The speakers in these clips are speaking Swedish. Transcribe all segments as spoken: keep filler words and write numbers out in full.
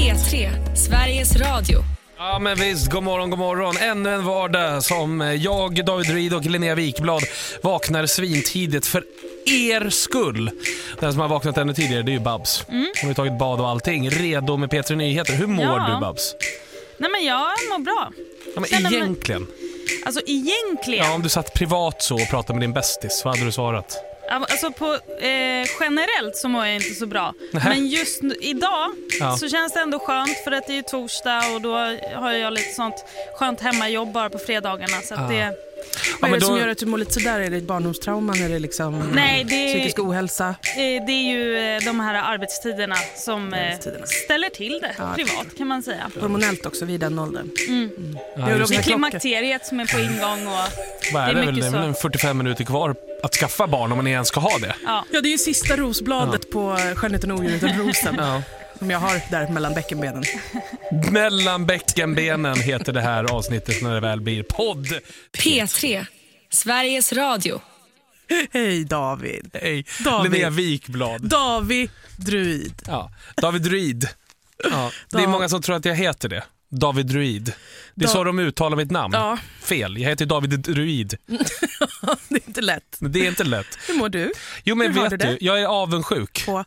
P tre, Sveriges Radio. Ja men visst, god morgon, god morgon. Ännu en vardag som jag, David Druid och Linnea Wikblad vaknar svintidigt för er skull. Den som har vaknat ännu tidigare, det är ju Babs. Mm. Hon har tagit bad och allting, redo med P tre Nyheter. Hur mår ja. du, Babs? Nej men jag mår bra. Ja, men egentligen. Mig... Alltså egentligen. Ja, om du satt privat så och pratade med din bästis, vad hade du svarat? Alltså på eh, generellt så mår jag inte så bra. Nähä. Men just idag ja. så känns det ändå skönt för att det är torsdag och då har jag lite sånt skönt hemmajobb bara på fredagarna så att ah. det... Vad är det då... som gör att du mår lite sådär? Är det barndomstrauman? Är det liksom Nej, det är, psykisk ohälsa? Det är ju de här arbetstiderna som arbetstiderna. ställer till det ja, privat kan man säga. Hormonellt också vid den åldern. Mm. Mm. Ja, det, det är klimakteriet som är på ingång och Vad är det är det, mycket väl, så. Det är väl fyrtiofem minuter kvar att skaffa barn om man ens ska ha det. Ja, ja det är ju sista rosbladet ja. på Skönheten och odjuret rosen. Ja. Som jag har där mellan bäckenbenen. Mellan bäckenbenen heter det här avsnittet när det väl blir podd. P tre, Sveriges Radio. Hej David. Hej, David. Linnea Wikblad. David Druid. Ja, David Druid. Ja, det är många som tror att jag heter det. David Druid. Det är da- så de uttalar mitt namn. Ja. Fel, jag heter David Druid. Det är inte lätt. Det är inte lätt. Hur mår du? Jo men Hur vet du, du, jag är avundsjuk. På?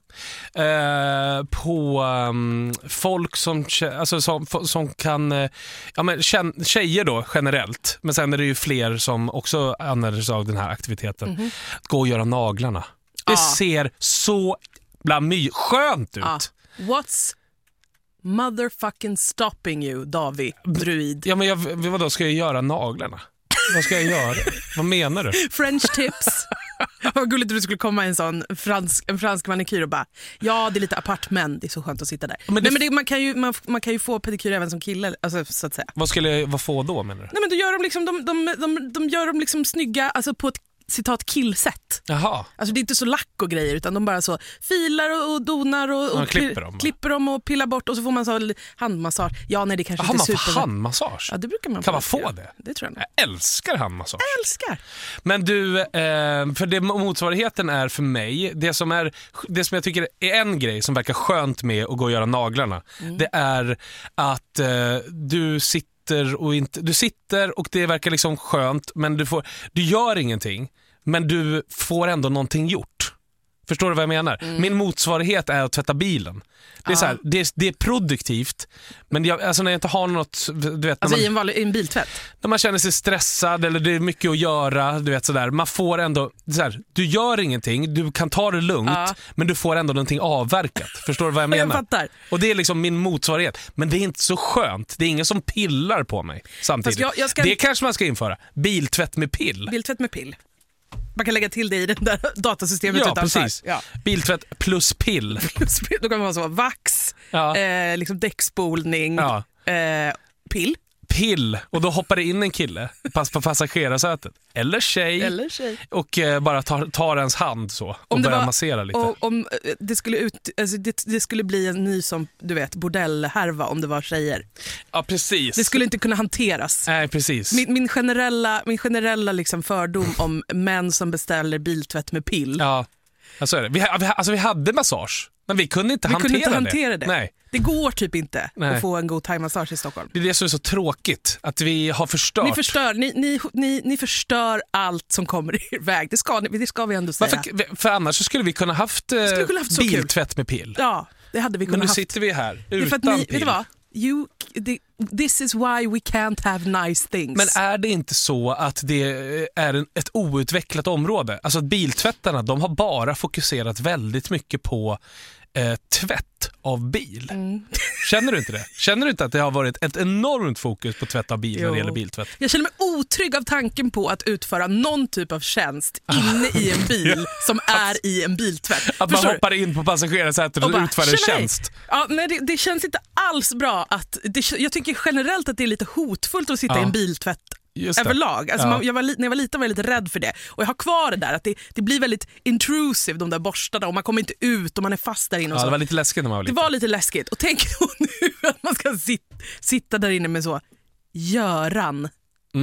Eh, på um, folk som, alltså, som, som kan, uh, ja, men, tjejer då generellt. Men sen är det ju fler som också använder sig av den här aktiviteten. Mm-hmm. Gå och göra naglarna. Det ah. ser så my- skönt ut. Ah. What's motherfucking stopping you, David Druid? Ja men jag, vadå, ska jag göra naglarna? Vad ska jag göra? Vad menar du? French tips. Vad gulligt att du skulle komma i en sån fransk, en fransk manikyr och bara, ja det är lite apart men det är så skönt att sitta där. Men, det... Nej, men det, man, kan ju, man, man kan ju få pedikyr även som kille, alltså, så att säga. Vad skulle jag vad få då menar du? Nej men då gör de liksom, de, de, de, de gör dem liksom snygga, alltså på ett citat killsätt. Jaha. Alltså det är inte så lack och grejer utan de bara så filar och, och donar och, och klipper, dem, klipper dem och pillar bort och så får man så handmassage. Ja nej det kanske Aha, inte är man super. får handmassage? Ja det brukar man Kan man få det? Det tror jag. Jag älskar handmassage. Jag älskar. Men du, eh, för det motsvarigheten är för mig, det som, är, det som jag tycker är en grej som verkar skönt med att gå och göra naglarna, mm. det är att eh, du sitter och inte, du sitter och det verkar liksom skönt men du, får, du gör ingenting. Men du får ändå någonting gjort. Förstår du vad jag menar? Mm. Min motsvarighet är att tvätta bilen. Det är, så här, det är, det är produktivt. Men jag, alltså när jag inte har något du vet, alltså man, i en, vanlig, i en biltvätt? När man känner sig stressad eller det är mycket att göra du vet, sådär, man får ändå så här, du gör ingenting, du kan ta det lugnt ja. Men du får ändå någonting avverkat. Förstår du vad jag menar? Jag fattar. Och det är liksom min motsvarighet. Men det är inte så skönt. Det är ingen som pillar på mig samtidigt. Jag, jag ska... Det kanske man ska införa. Biltvätt med pill. Biltvätt med pill. Man kan lägga till det i det där datasystemet. Ja, precis. Ja. Biltvätt plus pill. Då kan man ha så vax, ja. eh, liksom däckspolning, ja. eh, pill. Pill, och då hoppar det in en kille pass på passagerarsätet. Eller tjej. Eller tjej. Och eh, bara tar, tar ens hand så och om börjar var, massera lite. Och, om det skulle, ut, alltså det, det skulle bli en ny som, du vet, bordellhärva om det var tjejer. Ja, precis. Det skulle inte kunna hanteras. Nej, precis. Min, min generella, min generella liksom fördom om män som beställer biltvätt med pill. Ja, alltså, är det. Vi, vi, alltså vi hade massage, men vi kunde inte vi hantera kunde inte det. hantera det. Nej. Det går typ inte Nej. att få en god thai-massage i Stockholm. Det är det som är så tråkigt, att vi har förstört. Ni förstör, ni, ni, ni, ni förstör allt som kommer i er väg. Det ska, det ska vi ändå säga. Varför, för annars så skulle vi kunna haft, eh, kunna haft biltvätt med pill. Ja, det hade vi kunnat Men nu haft. sitter vi här utan det är för att ni, pill. Vet du vad? You, the, this is why we can't have nice things. Men är det inte så att det är en, ett outvecklat område? Alltså att biltvättarna, de har bara fokuserat väldigt mycket på eh, tvätt av bil. Mm. Känner du inte det? Känner du inte att det har varit ett enormt fokus på tvätt av bil jo. När det gäller biltvätt? Jag känner mig otrygg av tanken på att utföra någon typ av tjänst inne i en bil som är i en biltvätt. Att man Förstår hoppar du? in på passagerarsätet och, och bara, utför en tjänst. Ja, nej, det, det känns inte alls bra. Att det, jag tycker generellt att det är lite hotfullt att sitta ja. i en biltvätt överlag. Alltså ja. man, jag var, när jag var liten var jag lite rädd för det. Och jag har kvar det där att det, det blir väldigt intrusive, de där borstarna, och man kommer inte ut och man är fast där inne. Och ja, så. Det var lite läskigt när man var liten. Det var lite läskigt. Och tänk då nu att man ska sit, sitta där inne med så Göran. Mm.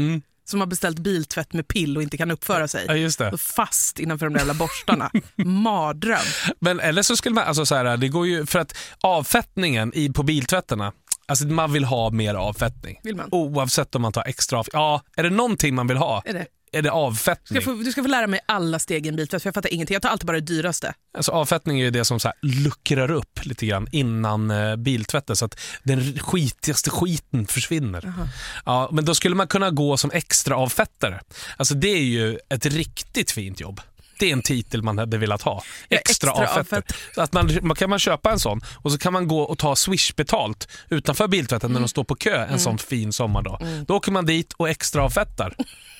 som har beställt biltvätt med pill och inte kan uppföra sig. Ja, just det. Och fast innanför de där jävla borstarna. Mardröm. Men eller så skulle man, alltså så här, det går ju för att avfettningen i, på biltvätterna, alltså man vill ha mer avfettning. Vill man? Oavsett om man tar extra av. Ja, är det någonting man vill ha? Är det? Är det avfettning? Du ska, få, du ska få lära mig alla steg i en biltvätt, för jag fattar ingenting. Jag tar alltid bara det dyraste. Alltså avfettning är ju det som så här luckrar upp lite grann innan eh, biltvätten så att den skitigaste skiten försvinner. Uh-huh. Ja, men då skulle man kunna gå som extra avfettare. Alltså det är ju ett riktigt fint jobb. Det är en titel man hade velat ha. Extra, extra avfetter. Så att man, man kan man köpa en sån och så kan man gå och ta Swish betalt utanför biltvätten mm. när de står på kö en mm. sån fin sommardag. Mm. Då åker man dit och extra avfettar.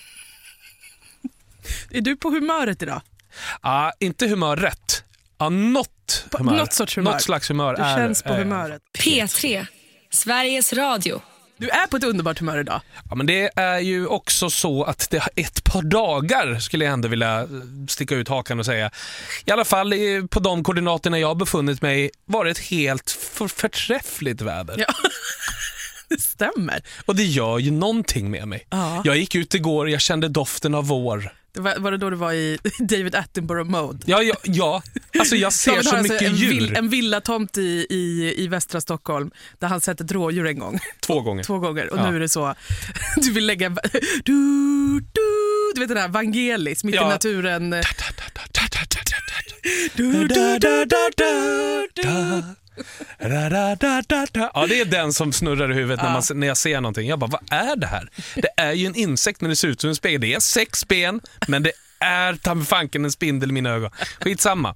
Är du på humöret idag? Ja, inte humör rätt. Ja, något humör. Något sorts humör. Något slags humör. Du är, känns på är, humöret. P tre, Sveriges Radio. Du är på ett underbart humör idag. Ja, men det är ju också så att det har ett par dagar skulle jag ändå vilja sticka ut hakan och säga. I alla fall på de koordinaterna jag har befunnit mig varit helt för, förträffligt väder. Ja. Det stämmer. Och det gör ju någonting med mig. Ja. Jag gick ut igår och jag kände doften av vår. Det var, var det då du var i David Attenborough-mode? Ja, ja, ja. Alltså jag ser så mycket en djur. Vill, en villatomt i, i, i västra Stockholm där han sett ett rådjur en gång. Två gånger. Två gånger. Och ja. nu är det så. Du vill lägga... Du, du, du vet det där, Vangelis, mitt ja. i naturen. Du, du, du, du, du, du. Ja, det är den som snurrar i huvudet när, man, när jag ser någonting. Jag bara, vad är det här? Det är ju en insekt när det ser ut som en spegel. Det är sex ben, men det är tamfanken en spindel i mina ögon. Skitsamma.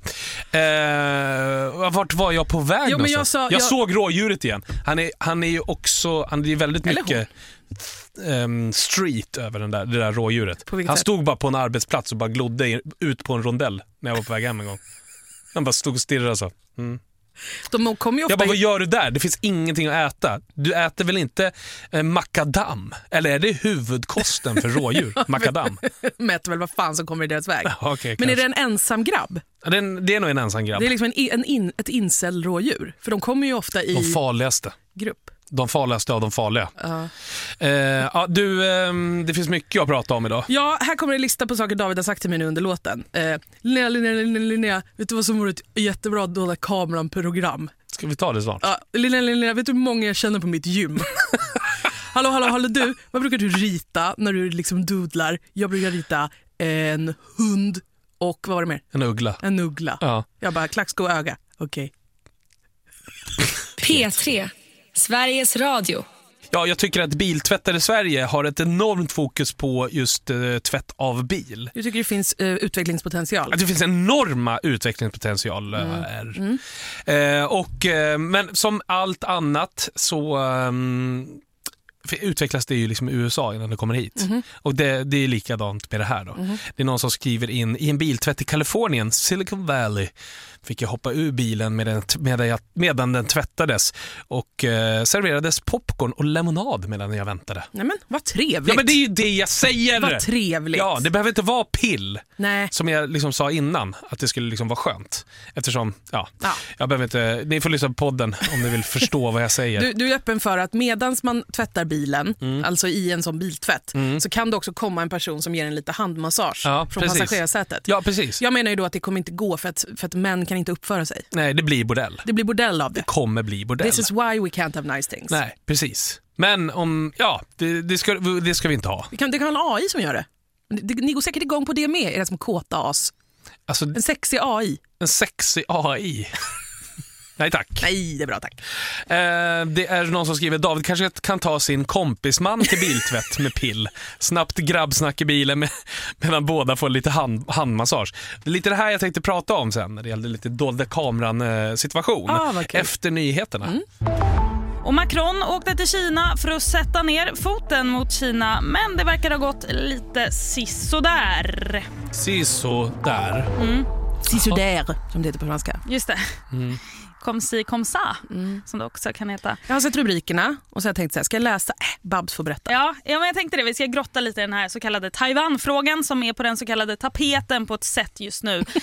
Eh, vart var jag på väg jo, men jag, sa, jag, jag såg rådjuret igen. Han är, han är ju också, han är ju väldigt mycket um, street över den där, det där rådjuret. Han sätt? stod bara på en arbetsplats och bara glodde ut på en rondell när jag var på väg hem en gång. Han bara stod och stirrade så. Mm. De kommer ju ofta... Jag bara, vad gör du där? Det finns ingenting att äta. Du äter väl inte eh, makadam? Eller är det huvudkosten för rådjur? Makadam? Mäter väl vad fan som kommer i deras väg. Okay, men är det en ensam grabb? Ja, det, är, det är nog en ensam grabb. Det är liksom en, en in, ett incel-rådjur. För de kommer ju ofta i... De farligaste. Grupp. De farligaste av de farliga. Uh. Eh, ja, du, eh, det finns mycket att prata om idag. Ja, här kommer en lista på saker David har sagt till mig nu under låten. Eh, Linnea, Linnea, Linnea, Linnea, vet du vad som vore ett jättebra dolda kameran-program? Ska vi ta det snart? Ja, Linnea, Linnea, vet du hur många jag känner på mitt gym? hallå, hallå, hallå du, vad brukar du rita när du liksom doodlar? Jag brukar rita en hund och vad var det mer? En uggla. En uggla. Ja. Jag bara, klacksko öga. Okej. Okay. P tre. Sveriges Radio. Ja, jag tycker att biltvättare i Sverige har ett enormt fokus på just uh, tvätt av bil. Du tycker det finns uh, utvecklingspotential? Att det finns enorma utvecklingspotential uh, mm. är. Mm. Uh, och, uh, men som allt annat så... Um, utvecklas det ju liksom i U S A innan det kommer hit. Mm-hmm. Och det, det är likadant med det här då. Mm-hmm. Det är någon som skriver in i en biltvätt i Kalifornien, Silicon Valley, fick jag hoppa ur bilen medan, medan, jag, medan den tvättades och eh, serverades popcorn och lemonad medan jag väntade. Nej men, vad trevligt. Ja men det är ju det jag säger. Vad trevligt. Ja, det behöver inte vara pill. Nej. Som jag liksom sa innan, att det skulle liksom vara skönt. Eftersom, ja, ja. jag behöver inte, ni får lyssna på podden om ni vill förstå vad jag säger. Du, du är öppen för att medans man tvättar bilen, mm. alltså i en sån biltvätt, mm. så kan det också komma en person som ger en lite handmassage ja, från precis. passagerarsätet. Ja, precis. Jag menar ju då att det kommer inte gå för att, för att män kan inte uppföra sig. Nej, det blir bordell. Det blir bordell av det. Det kommer bli bordell. This is why we can't have nice things. Nej, precis. Men om, ja, det, det, ska, det ska vi inte ha. Det kan, det kan vara en A I som gör det. det. Ni går säkert igång på det med, är det som kåta as. Alltså, en sexig A I. En sexig A I. Nej tack. Nej, det är bra tack. Eh, det är någon som skriver, David kanske kan ta sin kompisman till biltvätt med pill. Snabbt grabbsnack i bilen med, medan båda får lite hand, handmassage. Det är lite det här jag tänkte prata om sen när det gällde lite dolda kameran eh, situation. Ah, efter nyheterna. Mm. Och Macron åkte till Kina för att sätta ner foten mot Kina, men det verkar ha gått lite sisådär. Sisådär. Mm. Sisådär, som det heter på franska. Just det. Mm. Comme si, comme ça, mm. som det också kan heta. Jag har sett rubrikerna och så har jag tänkt så här, ska jag läsa? Äh, Babs får berätta. Ja, ja, men jag tänkte det. Vi ska grotta lite i den här så kallade Taiwan-frågan som är på den så kallade tapeten på ett sätt just nu.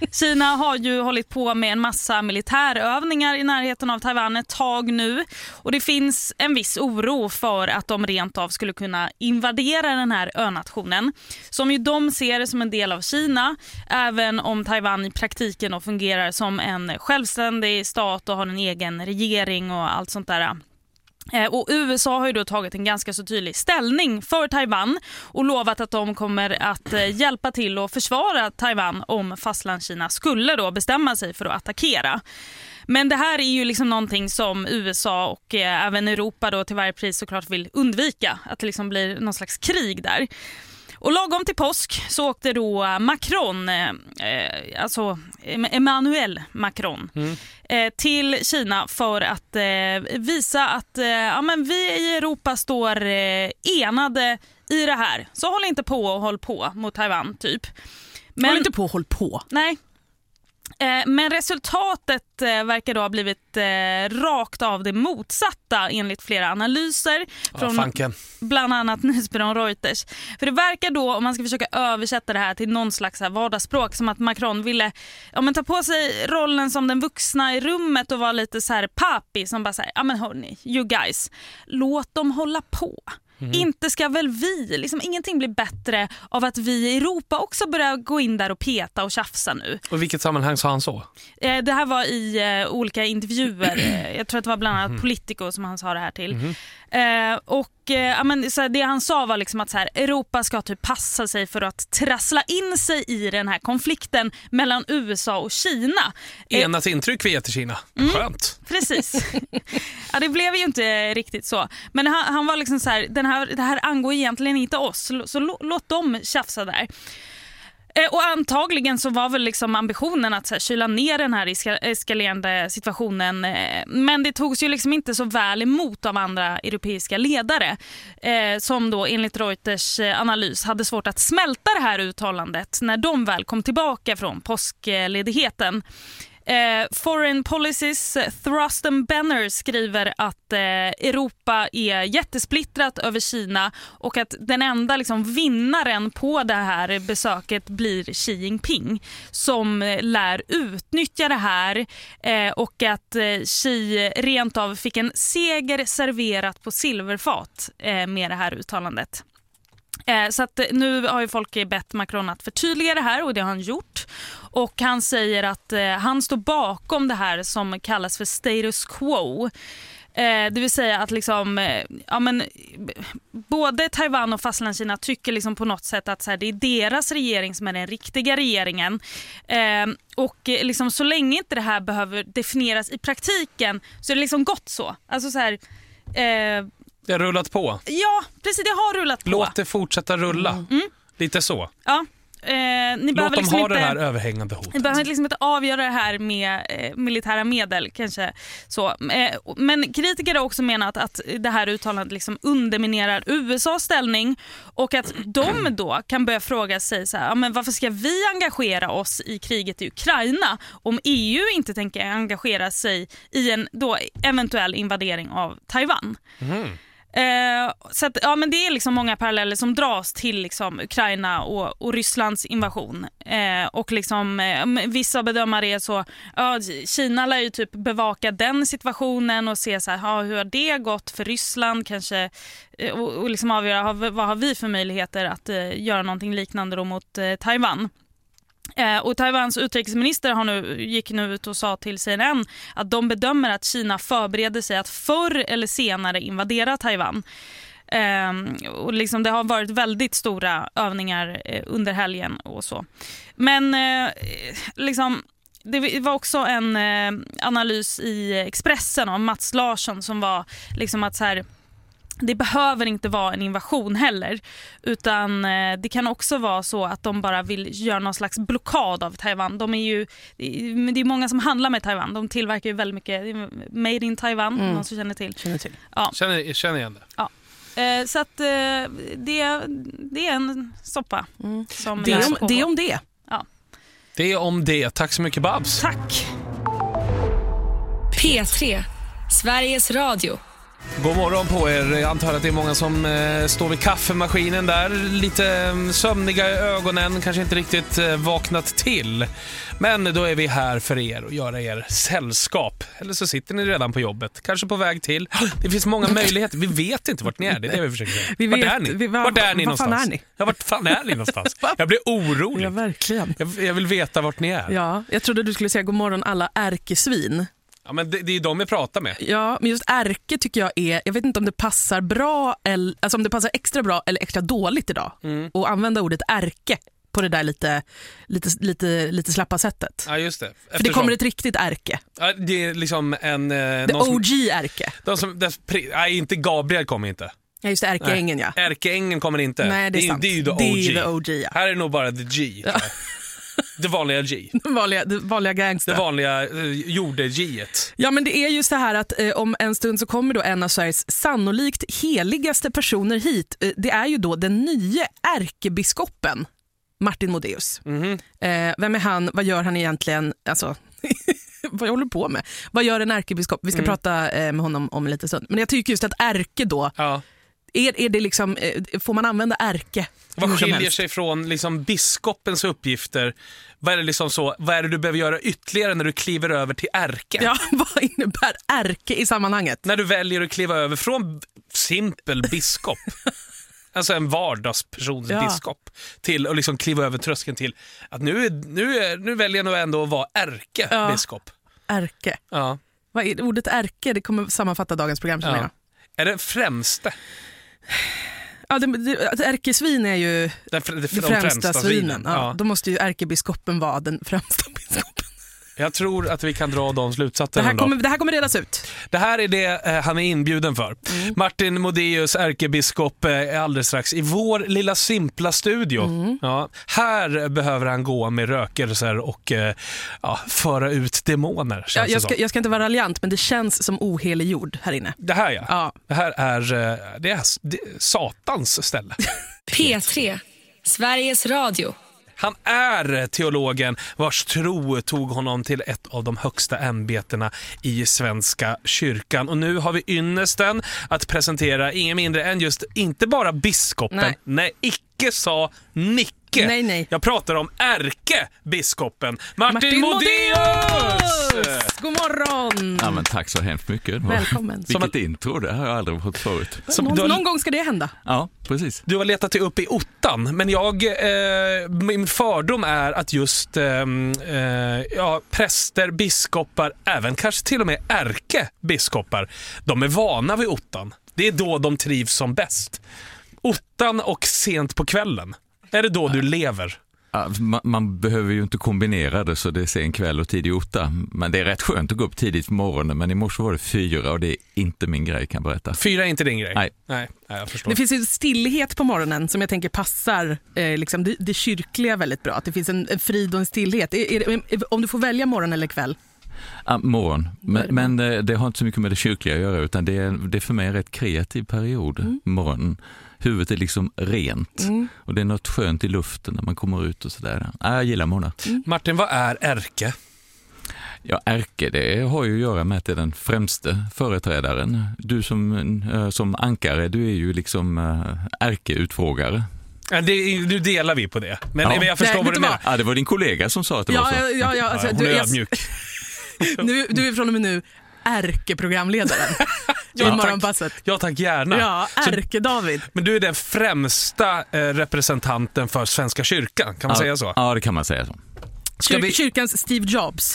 Kina har ju hållit på med en massa militärövningar i närheten av Taiwan ett tag nu. Och det finns en viss oro för att de rent av skulle kunna invadera den här önationen. Som ju de ser som en del av Kina, även om Taiwan i praktiken då fungerar som en självständig stat och har en egen regering och allt sånt där. Och U S A har ju då tagit en ganska så tydlig ställning för Taiwan och lovat att de kommer att hjälpa till att försvara Taiwan om fastlandskina skulle då bestämma sig för att attackera. Men det här är ju liksom någonting som U S A och även Europa då till varje pris såklart vill undvika, att det liksom blir någon slags krig där. Och lagom till påsk så åkte då Macron, eh, alltså Emmanuel Macron, mm. eh, till Kina för att eh, visa att eh, ja, men vi i Europa står eh, enade i det här. Så håll inte på och håll på mot Taiwan typ. Men, håll inte på och håll på. Nej. Men resultatet verkar då ha blivit eh, rakt av det motsatta enligt flera analyser från oh, bland annat nyhetsbyrån Reuters. För det verkar då, om man ska försöka översätta det här till någon slags här vardagsspråk, som att Macron ville ja, men ta på sig rollen som den vuxna i rummet och vara lite så här papi som bara säger, ja men hörni, you guys, låt dem hålla på. Mm. Inte ska väl vi, liksom ingenting blir bättre av att vi i Europa också börjar gå in där och peta och tjafsa nu. Och i vilket sammanhang sa han så? Eh, det här var i eh, olika intervjuer. Eh, jag tror att det var bland annat mm. Politico som han sa det här till. Mm. Eh, och eh, men, så det han sa var liksom att så här, Europa ska typ passa sig för att trassla in sig i den här konflikten mellan U S A och Kina. Enat eh, intryck vi ger till Kina. Mm, Skönt. Precis. Ja, det blev ju inte riktigt så. Men han, han var liksom så här, den här, det här angår egentligen inte oss, så låt dem tjafsa där. Och antagligen så var väl liksom ambitionen att så här, kyla ner den här eskalerande situationen, men det togs ju liksom inte så väl emot av andra europeiska ledare eh, som då enligt Reuters analys hade svårt att smälta det här uttalandet när de väl kom tillbaka från påskledigheten. Eh, Foreign Policies Thrusten Benner skriver att eh, Europa är jättesplittrat över Kina och att den enda liksom, vinnaren på det här besöket blir Xi Jinping som eh, lär utnyttja det här eh, och att eh, Xi rent av fick en seger serverat på silverfat eh, med det här uttalandet. Så att nu har ju folk bett Macron att förtydliga det här och det har han gjort. Och han säger att eh, han står bakom det här som kallas för status quo. Eh, det vill säga att liksom, eh, ja, men, både Taiwan och Fastlandskina tycker liksom på något sätt att så här, det är deras regering som är den riktiga regeringen. Eh, och eh, liksom, så länge inte det här behöver definieras i praktiken så är det liksom gott så. Alltså så här... Eh, Det har rullat på. Ja, precis, det har rullat på. Låt det fortsätta rulla. Mm. Lite så. Ja. Eh, ni Låt dem liksom ha inte, det här överhängande hotet. Ni behöver liksom inte avgöra det här med eh, militära medel, kanske så. Eh, men kritiker har också menat att det här uttalandet liksom underminerar U S A:s ställning och att de då kan börja fråga sig så här, ja, men varför ska vi engagera oss i kriget i Ukraina om E U inte tänker engagera sig i en då eventuell invadering av Taiwan? Mm. Eh, så att, ja, men det är liksom många paralleller som dras till liksom Ukraina och, och Rysslands invasion. Eh, och liksom, eh, vissa bedömare är så, ja, Kina lär ju typ bevaka den situationen och se så här, ja, hur har det gått för Ryssland kanske, eh, och, och liksom avgöra vad har vi för möjligheter att eh, göra någonting liknande då mot eh, Taiwan. Eh, och Taiwans utrikesminister har nu, gick nu ut och sa till C N N att de bedömer att Kina förbereder sig att förr eller senare invadera Taiwan. Eh, och liksom det har varit väldigt stora övningar eh, under helgen och så. Men eh, liksom... Det var också en eh, analys i Expressen av Mats Larsson som var liksom att så här, det behöver inte vara en invasion heller, utan eh, det kan också vara så att de bara vill göra någon slags blockad av Taiwan. De är ju, det är många som handlar med Taiwan. De tillverkar ju väldigt mycket made in Taiwan, mm. någon som känner till. Känner till. Ja. Känner, känner igen det. Ja. Eh, så att eh, det, det är en soppa. Mm. Som det, om, det om det. Ja. Det är om det. Tack så mycket, Babs. Tack. P tre, Sveriges Radio. God morgon på er. Jag antar att det är många som eh, står vid kaffemaskinen där. Lite eh, sömniga i ögonen, kanske inte riktigt eh, vaknat till. Men då är vi här för er och göra er sällskap. Eller så sitter ni redan på jobbet, kanske på väg till. Det finns många möjligheter. Vi vet inte vart ni är, det är det vi försöker säga. Vi vet, vart är ni? Vi, var, vart är ni någonstans? Fan är ni? Ja, vart fan är ni någonstans? Jag blir orolig. Ja, verkligen. Jag, jag vill veta vart ni är. Ja, jag trodde du skulle säga god morgon alla ärkesvin. Ja, men det, det är de vi pratar med. Ja, men just ärke tycker jag är, jag vet inte om det passar bra eller, alltså om det passar extra bra eller extra dåligt idag. Mm. Och använda ordet ärke på det där lite, lite, lite, lite slappa sättet. Ja, just det. Eftersom, för det kommer ett riktigt ärke. Ja, det är liksom en... Eh, The O G-ärke. De som, de, nej, inte Gabriel kommer inte. Ja, just det, ärkeängen, ja. Ärkeängen kommer inte. Nej, det är det, sant. Det är ju the O G. Det är the O G, ja. Här är det nog bara the G. Ja. Det vanliga G. Det vanliga, det vanliga gangster. Det vanliga eh, jorde-G-et. Ja, men det är ju så här att eh, om en stund så kommer då en av Sveriges sannolikt heligaste personer hit. Eh, det är ju då den nya ärkebiskopen Martin Modéus. Mm-hmm. Eh, vem är han? Vad gör han egentligen? Alltså, vad jag håller på med? Vad gör en ärkebiskop? Vi ska mm. prata eh, med honom om en liten stund. Men jag tycker just att ärke då... Ja. Är, är det liksom, får man använda ärke? Vad skiljer sig från liksom biskopens uppgifter? Vad är det liksom så, vad är det du behöver göra ytterligare när du kliver över till ärke? Ja, vad innebär ärke i sammanhanget? När du väljer att kliva över från simpel biskop, alltså en vardagspersons ja. biskop, till att liksom kliva över tröskeln till att nu, nu, nu väljer jag nog ändå att vara ärkebiskop. Ja, ärke. Ja. Vad är ordet ärke? Det kommer sammanfatta dagens program. Som ja. Är det främste? Ja, det, det, ärkesvin är ju det, det, det främsta, främsta svinen. svinen. Ja, ja. Då måste ju ärkebiskopen vara den främsta biskopen. Jag tror att vi kan dra de slutsatserna. Det här kommer, det här kommer redas ut. Det här är det eh, han är inbjuden för. Mm. Martin Modéus, ärkebiskop, eh, är alldeles strax i vår lilla simpla studio. Mm. Ja, här behöver han gå med rökelser och eh, ja, föra ut demoner. Ja, jag, ska, jag ska inte vara raljant, men det känns som ohelig jord här inne. Det här ja. ja. Det här är, eh, det är, det är satans ställe. P tre, Sveriges Radio. Han är teologen vars tro tog honom till ett av de högsta ämbetena i Svenska kyrkan. Och nu har vi ynnesten att presentera ingen mindre än just, inte bara biskopen, nej, nej icke sa Nicke. Nej, nej. Jag pratar om ärkebiskopen Martin, Martin Modéus! God morgon! Ja, men tack så hemskt mycket. Välkommen. Vilket att... intro, det har jag aldrig fått förut. Som någon, har... någon gång ska det hända. Ja, precis. Du har letat dig upp i ottan, men jag, eh, min fördom är att just eh, eh, ja, präster, biskopar, även kanske till och med ärkebiskopar, de är vana vid ottan. Det är då de trivs som bäst. Ottan och sent på kvällen. Är det då du lever? Man, man behöver ju inte kombinera det så det är sen kväll och tidig otta. Men det är rätt skönt att gå upp tidigt på morgonen. Men i morse var det fyra och det är inte min grej, kan jag berätta. Fyra är inte din grej? Nej. Nej, jag förstår. Det finns ju stillhet på morgonen som jag tänker passar eh, liksom det, det kyrkliga väldigt bra. Att det finns en, en frid och en stillhet. Är, är, är, om du får välja morgon eller kväll? Ja, morgon. Men, men det, det har inte så mycket med det kyrkliga att göra, utan det är, det är för mig en rätt kreativ period, mm. morgonen. Huvudet är liksom rent mm. och det är något skönt i luften när man kommer ut och sådär. Ja, jag gillar morgonen. Mm. Martin, vad är ärke? Ja, ärke, det har ju att göra med att det är den främste företrädaren. Du som, som ankare, du är ju liksom ärkeutfrågare. Ja, det, nu delar vi på det. Men, ja. men jag förstår Nej, vad du menar. Ja, det var din kollega som sa att det ja, var så. Ja, ja, ja, alltså, ja, du är ödmjuk. nu, du är från och med nu ärkeprogramledaren. Ja, i morgonpasset. Ja, tack gärna. Ja, ärke-David. Men du är den främsta eh, representanten för Svenska kyrkan, kan man ja, säga så? Ja, det kan man säga så. Ska vi... Kyrkans Steve Jobs.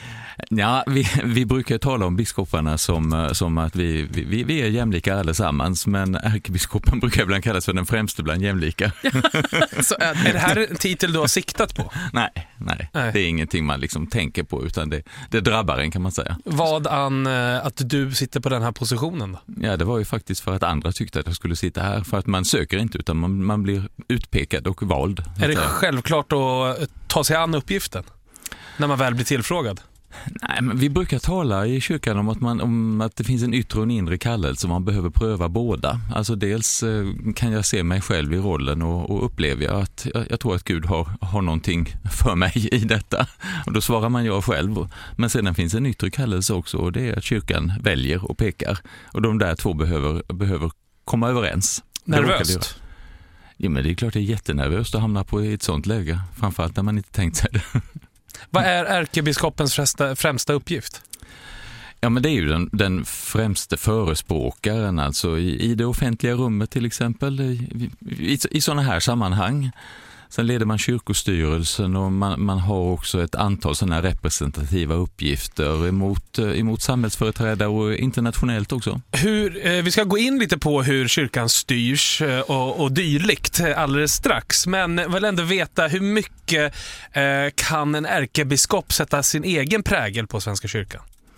Ja, vi, vi brukar tala om biskoparna som, som att vi, vi, vi är jämlika allesammans, men ärkebiskopen brukar ibland kallas för den främste bland jämlika. Så är det här en titel du har siktat på? Nej, nej, nej. Det är ingenting man liksom tänker på, utan det, det drabbar en, kan man säga. Vad an att du sitter på den här positionen då? Ja, det var ju faktiskt för att andra tyckte att jag skulle sitta här, för att man söker inte, utan man, man blir utpekad och vald. Är det självklart att ta sig an uppgiften när man väl blir tillfrågad? Nej, men vi brukar tala i kyrkan om att, man, om att det finns en yttre och en inre kallelse, man behöver pröva båda. Alltså dels eh, kan jag se mig själv i rollen och, och upplever jag att jag, jag tror att Gud har, har någonting för mig i detta. Och då svarar man jag själv. Men sedan finns en yttre kallelse också, och det är att kyrkan väljer och pekar. Och de där två behöver, behöver komma överens. Nervöst? Ja, men det är klart det är jättenervöst att hamna på ett sånt läge. Framförallt när man inte tänkt sig det. Vad är ärkebiskopens främsta, främsta uppgift? Ja, men det är ju den, den främste förespråkaren, alltså i, i det offentliga rummet till exempel, i, i, i sådana här sammanhang. Sen leder man kyrkostyrelsen och man, man har också ett antal sådana representativa uppgifter emot, emot samhällsföreträdare och internationellt också. Hur, eh, vi ska gå in lite på hur kyrkan styrs och, och dylikt alldeles strax. Men vill ändå veta hur mycket eh, kan en ärkebiskop sätta sin egen prägel på Svenska kyrkan?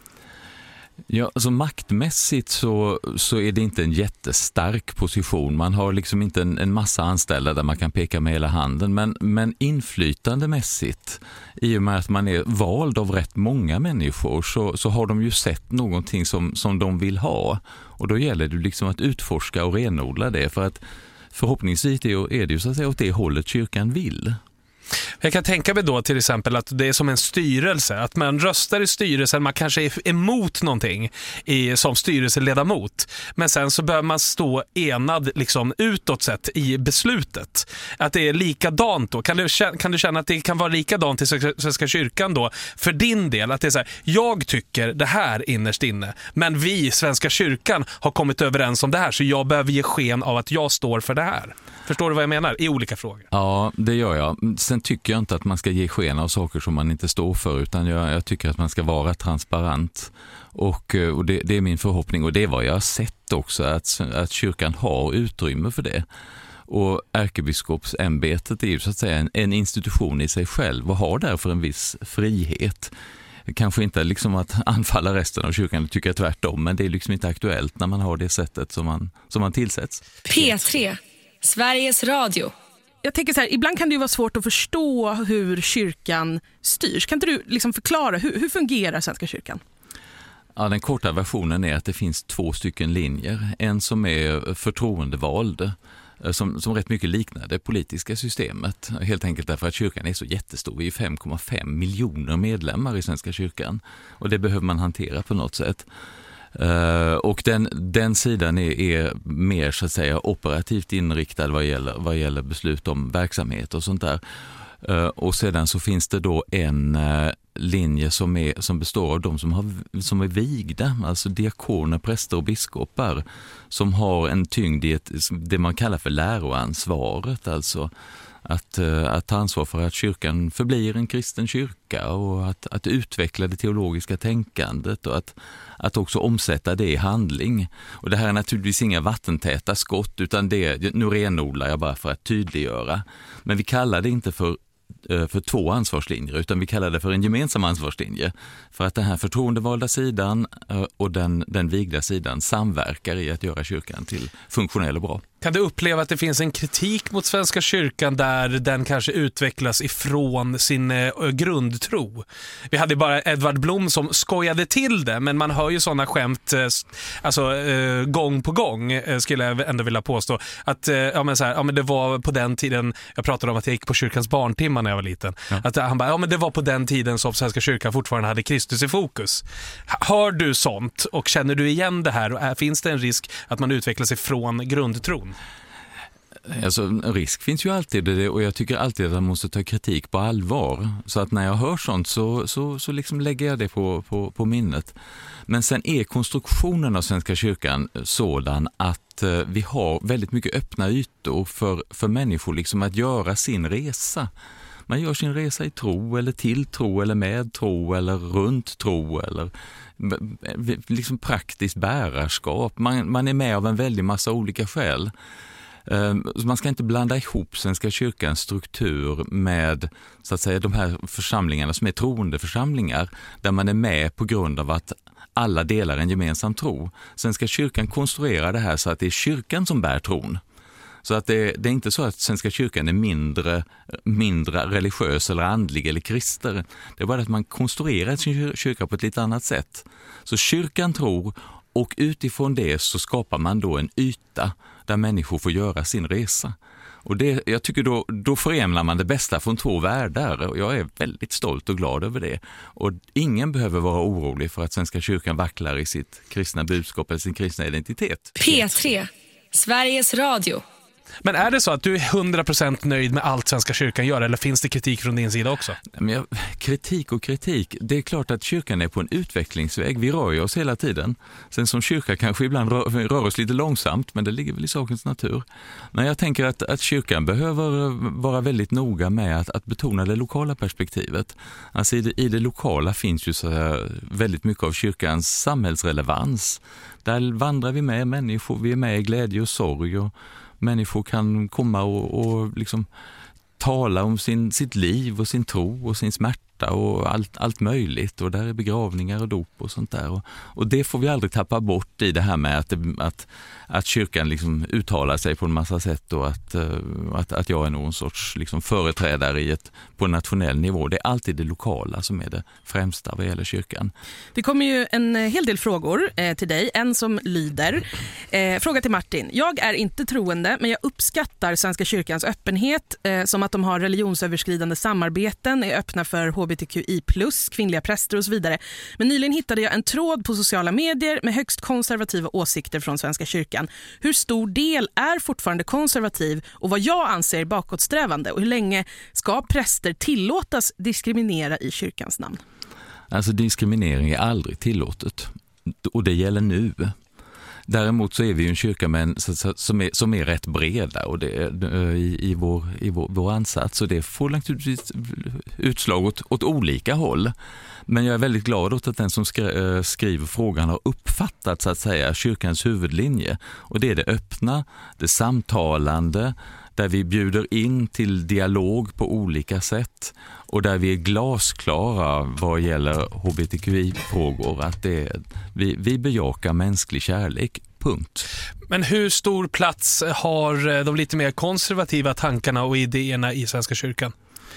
Ja, alltså maktmässigt så, så är det inte en jättestark position. Man har liksom inte en, en massa anställda där man kan peka med hela handen. Men, men inflytandemässigt, i och med att man är vald av rätt många människor, så, så har de ju sett någonting som, som de vill ha. Och då gäller det liksom att utforska och renodla det. För att förhoppningsvis är det ju så att säga åt det hållet kyrkan vill. Jag kan tänka mig då till exempel att det är som en styrelse, att man röstar i styrelsen, man kanske är emot någonting i, som styrelseledamot, men sen så bör man stå enad liksom utåt sett i beslutet. Att det är likadant då. Kan du, kan du känna att det kan vara likadant i Svenska kyrkan då för din del? Att det är så här, jag tycker det här innerst inne, men vi, Svenska kyrkan, har kommit överens om det här, så jag behöver ge sken av att jag står för det här. Förstår du vad jag menar i olika frågor? Ja, det gör jag. Sen tycker jag inte att man ska ge sken av saker som man inte står för, utan jag, jag tycker att man ska vara transparent. Och, och det, det är min förhoppning, och det är vad jag har sett också, att, att kyrkan har utrymme för det. Och ärkebiskopsämbetet är ju så att säga en, en institution i sig själv och har därför en viss frihet. Kanske inte liksom att anfalla resten av kyrkan, tycker jag tvärtom, men det är liksom inte aktuellt när man har det sättet som man, som man tillsätts. P tre, Sveriges Radio. Jag tänker så här, ibland kan det ju vara svårt att förstå hur kyrkan styrs. Kan inte du liksom förklara, hur, hur fungerar Svenska kyrkan? Ja, den korta versionen är att det finns två stycken linjer. En som är förtroendevald, som, som rätt mycket liknar det politiska systemet. Helt enkelt därför att kyrkan är så jättestor. Vi är fem komma fem miljoner medlemmar i Svenska kyrkan. Och det behöver man hantera på något sätt. Uh, och den, den sidan är, är mer så att säga operativt inriktad vad gäller, vad gäller beslut om verksamhet och sånt där. Uh, och sedan så finns det då en uh, linje som, är, som består av de som, har, som är vigda, alltså diakoner, präster och biskopar, som har en tyngd i ett, det man kallar för läroansvaret, alltså Att, att ta ansvar för att kyrkan förblir en kristen kyrka och att, att utveckla det teologiska tänkandet och att, att också omsätta det i handling. Och det här är naturligtvis inga vattentäta skott, utan det, nu renodlar jag bara för att tydliggöra. Men vi kallar det inte för för två ansvarslinjer, utan vi kallar det för en gemensam ansvarslinje. För att den här förtroendevalda sidan och den, den vigda sidan samverkar i att göra kyrkan till funktionell och bra. Kan du uppleva att det finns en kritik mot Svenska kyrkan där den kanske utvecklas ifrån sin eh, grundtro? Vi hade bara Edvard Blom som skojade till det, men man hör ju sådana skämt eh, alltså, eh, gång på gång, eh, skulle jag ändå vilja påstå. Att eh, ja, men så här, ja, men det var på den tiden, jag pratade om att jag gick på kyrkans barntimmar när jag var liten. Ja. Att han bara, ja men det var på den tiden som Svenska kyrkan fortfarande hade Kristus i fokus. Hör du sånt och känner du igen det här? Och är, finns det en risk att man utvecklar sig från grundtron? Alltså, en risk finns ju alltid, och jag tycker alltid att man måste ta kritik på allvar. Så att när jag hör sånt så, så, så liksom lägger jag det på, på, på minnet. Men sen är konstruktionen av Svenska kyrkan sådan att eh, vi har väldigt mycket öppna ytor för, för människor liksom att göra sin resa. Man gör sin resa i tro eller till tro eller med tro eller runt tro eller liksom praktiskt bärarskap. Man, man är med av en väldig massa olika skäl. Man ska inte blanda ihop Svenska kyrkans struktur med så att säga de här församlingarna som är troende församlingar där man är med på grund av att alla delar en gemensam tro. Svenska kyrkan konstruerar det här så att det är kyrkan som bär tron. Så att det, det är inte så att Svenska kyrkan är mindre, mindre religiös eller andlig eller kristen. Det är bara att man konstruerar sin kyrka på ett lite annat sätt. Så kyrkan tror, och utifrån det så skapar man då en yta där människor får göra sin resa. Och det, jag tycker då, då förenar man det bästa från två världar, och jag är väldigt stolt och glad över det. Och ingen behöver vara orolig för att Svenska kyrkan vacklar i sitt kristna budskap eller sin kristna identitet. P tre, Sveriges Radio. Men är det så att du är hundra procent nöjd med allt Svenska kyrkan gör, eller finns det kritik från din sida också? Men jag, kritik och kritik, det är klart att kyrkan är på en utvecklingsväg. Vi rör ju oss hela tiden. Sen som kyrka kanske ibland rör, rör oss lite långsamt, men det ligger väl i sakens natur. Men jag tänker att, att kyrkan behöver vara väldigt noga med att, att betona det lokala perspektivet. Alltså i det, i det lokala finns ju så här väldigt mycket av kyrkans samhällsrelevans. Där vandrar vi med människor, vi är med i glädje och sorg, och människor kan komma och, och liksom tala om sin, sitt liv och sin tro och sin smärta och allt, allt möjligt. Och där är begravningar och dop och sånt där. Och, och det får vi aldrig tappa bort i det här med att, det, att, att kyrkan liksom uttalar sig på en massa sätt, och att, att, att jag är någon sorts liksom företrädare i ett, på en nationell nivå. Det är alltid det lokala som är det främsta vad gäller kyrkan. Det kommer ju en hel del frågor eh, till dig. En som lyder. Eh, fråga till Martin. Jag är inte troende, men jag uppskattar Svenska kyrkans öppenhet, eh, som att de har religionsöverskridande samarbeten, är öppna för H B T Q I plus, kvinnliga präster och så vidare. Men nyligen hittade jag en tråd på sociala medier med högst konservativa åsikter från Svenska kyrkan. Hur stor del är fortfarande konservativ, och vad jag anser bakåtsträvande, och hur länge ska präster tillåtas diskriminera i kyrkans namn? Alltså diskriminering är aldrig tillåtet, och det gäller nu. Däremot så är vi ju en kyrka med en, som, är, som är rätt breda, och det, i, i, vår, i vår, vår ansats, och det får naturligtvis utslag åt, åt olika håll. Men jag är väldigt glad åt att den som skri, skriver frågan har uppfattat så att säga kyrkans huvudlinje, och det är det öppna, det samtalande, där vi bjuder in till dialog på olika sätt, och där vi är glasklara vad gäller H B T Q I-frågor, att det är, vi, vi bejakar mänsklig kärlek, punkt. Men hur stor plats har de lite mer konservativa tankarna och idéerna i Svenska kyrkan?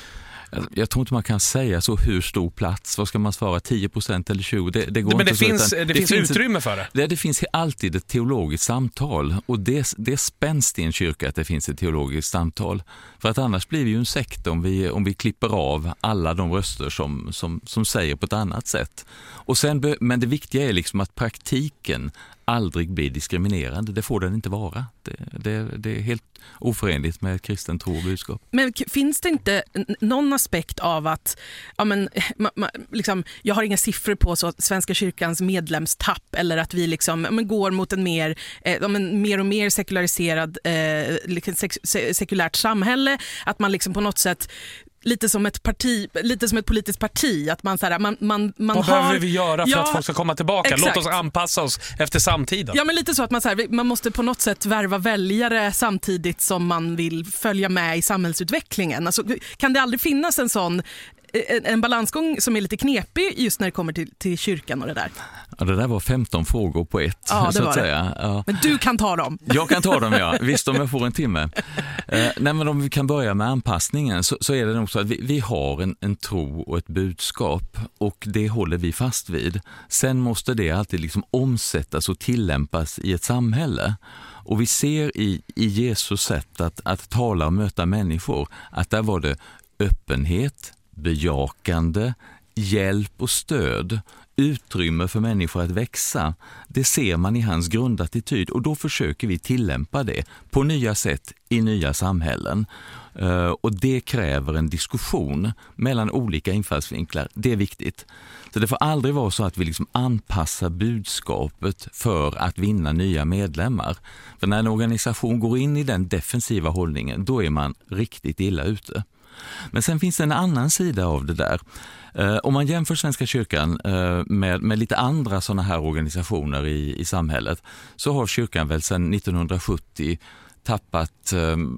Jag tror inte man kan säga så hur stor plats. Vad ska man svara? tio procent eller tjugo procent? Det, det går Men inte det, så, finns, utan, det, det finns finns utrymme för det. det. Det finns alltid ett teologiskt samtal, och det, det är spänst i en kyrka att det finns ett teologiskt samtal. För att annars blir vi ju en sekt om vi, om vi klipper av alla de röster som, som, som säger på ett annat sätt. Och sen, men det viktiga är liksom att praktiken aldrig blir diskriminerande. Det får den inte vara. Det, det, det är helt oförenligt med kristen tro och budskap. Men finns det inte någon aspekt av att ja, men, ma, ma, liksom, jag har inga siffror på så Svenska kyrkans medlemstapp, eller att vi liksom, men, går mot en mer, eh, ja, men, mer och mer sekulariserad eh, liksom, sek, sekulärt samhälle, att man liksom på något sätt lite som ett parti, lite som ett politiskt parti, att man så här, man man man Vad har, behöver vi göra för ja, att folk ska komma tillbaka? Exakt. Låt oss anpassa oss efter samtiden. Ja, men lite så att man så här, man måste på något sätt värva väljare samtidigt som man vill följa med i samhällsutvecklingen. Alltså, kan det aldrig finnas en sån en, en balansgång som är lite knepig just när det kommer till, till kyrkan och det där? Ja, det där var femton frågor på ett. Ja, det så var att det. Säga. Ja. Men du kan ta dem. Jag kan ta dem, ja. Visst, om jag får en timme. Eh, nej, men om vi kan börja med anpassningen, så, så är det nog så att vi, vi har en, en tro och ett budskap, och det håller vi fast vid. Sen måste det alltid liksom omsättas och tillämpas i ett samhälle. Och vi ser i, i Jesus sätt att, att tala och möta människor, att där var det öppenhet, bejakande, hjälp och stöd, utrymme för människor att växa. Det ser man i hans grundattityd, och då försöker vi tillämpa det på nya sätt i nya samhällen. Uh, och det kräver en diskussion mellan olika infallsvinklar. Det är viktigt. Så det får aldrig vara så att vi liksom anpassar budskapet för att vinna nya medlemmar. För när en organisation går in i den defensiva hållningen, då är man riktigt illa ute. Men sen finns det en annan sida av det där. Eh, om man jämför Svenska kyrkan eh, med, med lite andra sådana här organisationer i, i samhället, så har kyrkan väl sedan nittonhundrasjuttio tappat,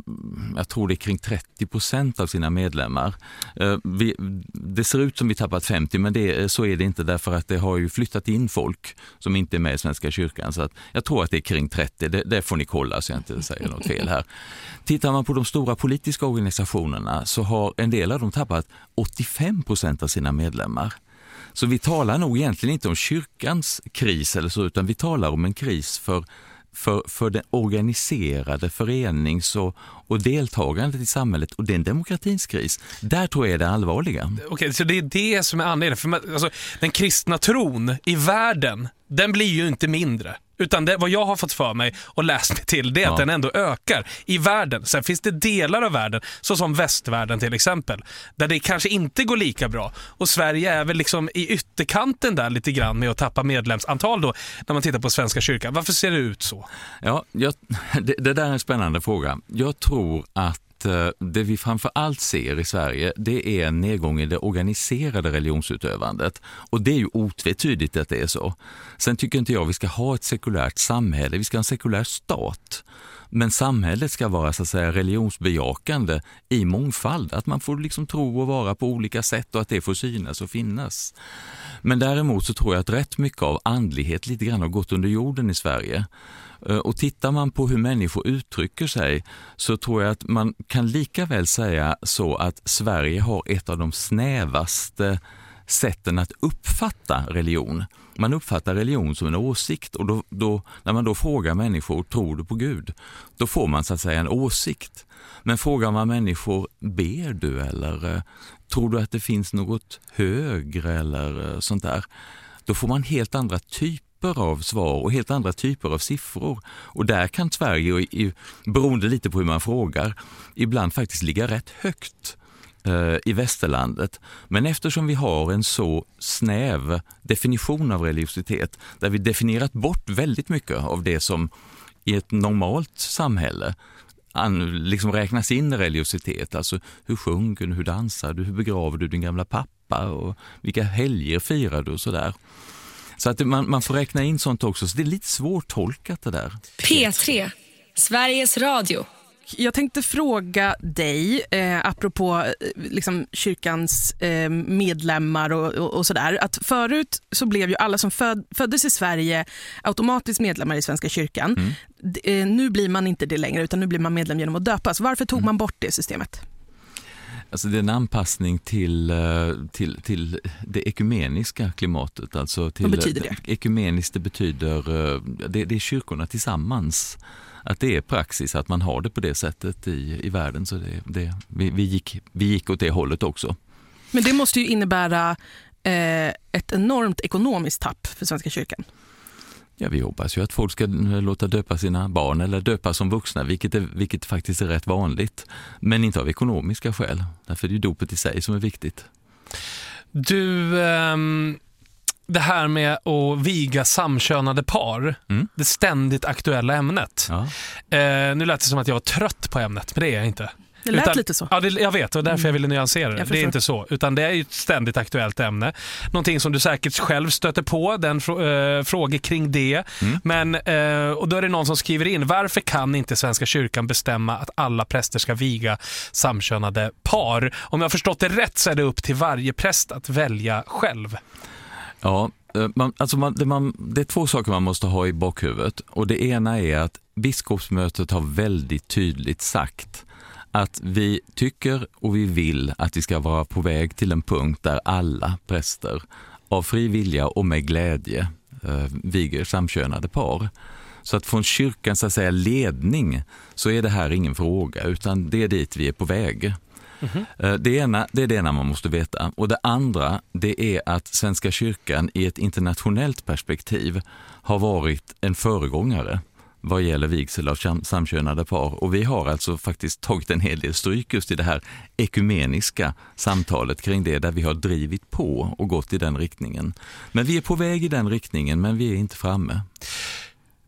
jag tror det är kring trettio procent av sina medlemmar. Vi, det ser ut som vi tappat femtio, men det, så är det inte, därför att det har ju flyttat in folk som inte är med i Svenska kyrkan. Så att jag tror att det är kring trettio, det, det får ni kolla så jag inte säger något fel här. Tittar man på de stora politiska organisationerna så har en del av dem tappat åttiofem procent av sina medlemmar. Så vi talar nog egentligen inte om kyrkans kris eller så, utan vi talar om en kris för, för, för den organiserade förenings- och, och deltagandet i samhället, och det är en demokratins kris. Där tror jag är det allvarliga. Okej, så det är det som är anledningen. För man, alltså, den kristna tron i världen, den blir ju inte mindre. Utan det, vad jag har fått för mig och läst mig till, det är att ja. den ändå ökar i världen. Sen finns det delar av världen, så som västvärlden till exempel, där det kanske inte går lika bra. Och Sverige är väl liksom i ytterkanten där lite grann med att tappa medlemsantal då, när man tittar på Svenska kyrkan. Varför ser det ut så? Ja, jag, det, det där är en spännande fråga. Jag tror att det vi framför allt ser i Sverige, det är en nedgång i det organiserade religionsutövandet. Och det är ju otvetydigt att det är så. Sen tycker inte jag vi ska ha ett sekulärt samhälle, vi ska ha en sekulär stat. Men samhället ska vara så att säga religionsbejakande i mångfald. Att man får liksom tro och vara på olika sätt och att det får synas och finnas. Men däremot så tror jag att rätt mycket av andlighet lite grann har gått under jorden i Sverige. Och tittar man på hur människor uttrycker sig så tror jag att man kan lika väl säga så att Sverige har ett av de snävaste sätten att uppfatta religion. Man uppfattar religion som en åsikt, och då, då, när man då frågar människor, tror du på Gud? Då får man så att säga en åsikt. Men frågar man människor, ber du eller tror du att det finns något högre eller sånt där? Då får man helt andra typer av svar och helt andra typer av siffror. Och där kan Sverige, beroende lite på hur man frågar, ibland faktiskt ligga rätt högt eh, i västerlandet. Men eftersom vi har en så snäv definition av religiositet, där vi definierat bort väldigt mycket av det som i ett normalt samhälle an, liksom räknas in i religiositet. Alltså hur sjunger du, hur dansar du, hur begraver du din gamla pappa och vilka helger firar du och sådär. Så att man, man får räkna in sånt också. Så det är lite svårt tolkat det där. P tre, Sveriges Radio. Jag tänkte fråga dig, eh, apropå eh, liksom kyrkans eh, medlemmar och, och, och sådär, att förut så blev ju alla som föd, föddes i Sverige automatiskt medlemmar i Svenska kyrkan. Mm. D- eh, nu blir man inte det längre, utan nu blir man medlem genom att döpas. Varför tog mm. man bort det systemet? Alltså det är en anpassning till, till, till det ekumeniska klimatet. Alltså till, vad betyder det? Ekumeniskt det betyder, det, det är kyrkorna tillsammans. Att det är praxis att man har det på det sättet i, i världen. Så det, det, vi, vi, gick, vi gick åt det hållet också. Men det måste ju innebära eh, ett enormt ekonomiskt tapp för Svenska kyrkan. Ja, vi hoppas ju att folk ska låta döpa sina barn eller döpa som vuxna, vilket, är, vilket faktiskt är rätt vanligt. Men inte av ekonomiska skäl. Därför är det ju dopet i sig som är viktigt. Du, ähm, det här med att viga samkönade par, mm. det ständigt aktuella ämnet. Ja. Äh, nu lät det som att jag var trött på ämnet, men det är jag inte. Det lät utan, lite så. Ja, det, jag vet, och därför jag ville nyansera det. Det är inte så, utan det är ju ett ständigt aktuellt ämne. Någonting som du säkert själv stöter på, den frå- äh, frågor kring det. Mm. Men, äh, och då är det någon som skriver in, varför kan inte Svenska kyrkan bestämma att alla präster ska viga samkönade par? Om jag har förstått det rätt så är det upp till varje präst att välja själv. Ja, man, alltså man, det, man, det är två saker man måste ha i bakhuvudet. Och det ena är att biskopsmötet har väldigt tydligt sagt att vi tycker och vi vill att vi ska vara på väg till en punkt där alla präster av fri vilja och med glädje eh, viger samkönade par. Så att från kyrkans så att säga, ledning så är det här ingen fråga, utan det är dit vi är på väg. Mm-hmm. Det, ena, det är det ena man måste veta. Och det andra, det är att Svenska kyrkan i ett internationellt perspektiv har varit en föregångare vad gäller vigsel av samkönade par. Och vi har alltså faktiskt tagit en hel del stryk just i det här ekumeniska samtalet kring det, där vi har drivit på och gått i den riktningen. Men vi är på väg i den riktningen, men vi är inte framme.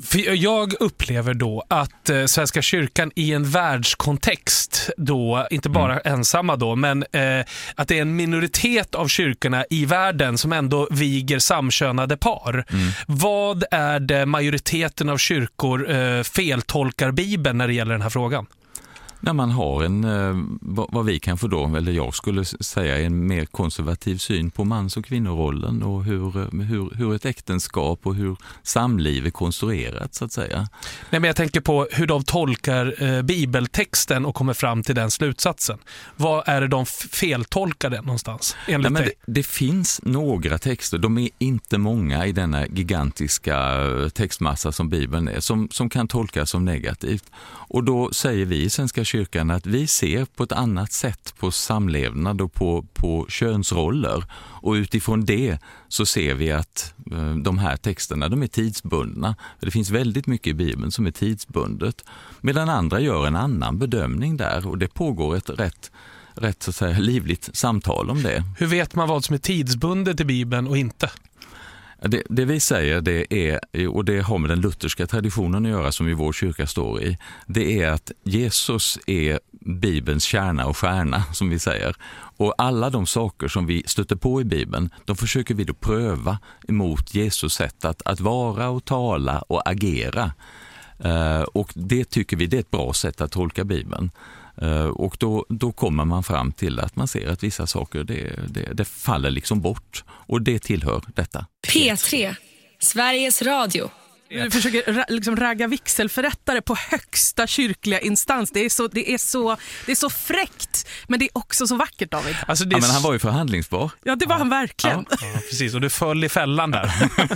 För jag upplever då att eh, Svenska kyrkan i en världskontext då, inte bara mm. ensamma då, men eh, att det är en minoritet av kyrkorna i världen som ändå viger samkönade par. Mm. Vad är det majoriteten av kyrkor eh, feltolkar Bibeln när det gäller den här frågan? När man har en, vad vi kan få då, eller jag skulle säga, en mer konservativ syn på mans- och kvinnorollen och hur, hur, hur ett äktenskap och hur samliv är konstruerat, så att säga. Nej, men jag tänker på hur de tolkar eh, bibeltexten och kommer fram till den slutsatsen. Vad är det de feltolkar den någonstans? Nej, men det, det finns några texter, de är inte många i denna gigantiska textmassa som Bibeln är, som, som kan tolkas som negativt. Och då säger vi i Svenska kyrkan att vi ser på ett annat sätt på samlevnad och på, på könsroller. Och utifrån det så ser vi att eh, de här texterna, de är tidsbundna. Det finns väldigt mycket i Bibeln som är tidsbundet. Medan andra gör en annan bedömning där, och det pågår ett rätt, rätt så att säga, livligt samtal om det. Hur vet man vad som är tidsbundet i Bibeln och inte? Det, det vi säger, det är, och det har med den lutherska traditionen att göra som i vår kyrka står i, det är att Jesus är Bibelns kärna och stjärna, som vi säger. Och alla de saker som vi stöter på i Bibeln, de försöker vi då pröva emot Jesus sätt att, att vara och tala och agera. Uh, och det tycker vi det är ett bra sätt att tolka Bibeln. Uh, och då, då kommer man fram till att man ser att vissa saker det, det, det faller liksom bort, och det tillhör detta. P tre, Sveriges Radio. Du försöker ra, liksom ragga vigselförrättare på högsta kyrkliga instans. Det är så, det är så, det är så fräckt, men det är också så vackert, David. Alltså det är... ja, men han var ju förhandlingsbar. Ja, det var ja. han verkligen. Ja, ja, precis, och du föll i fällan där.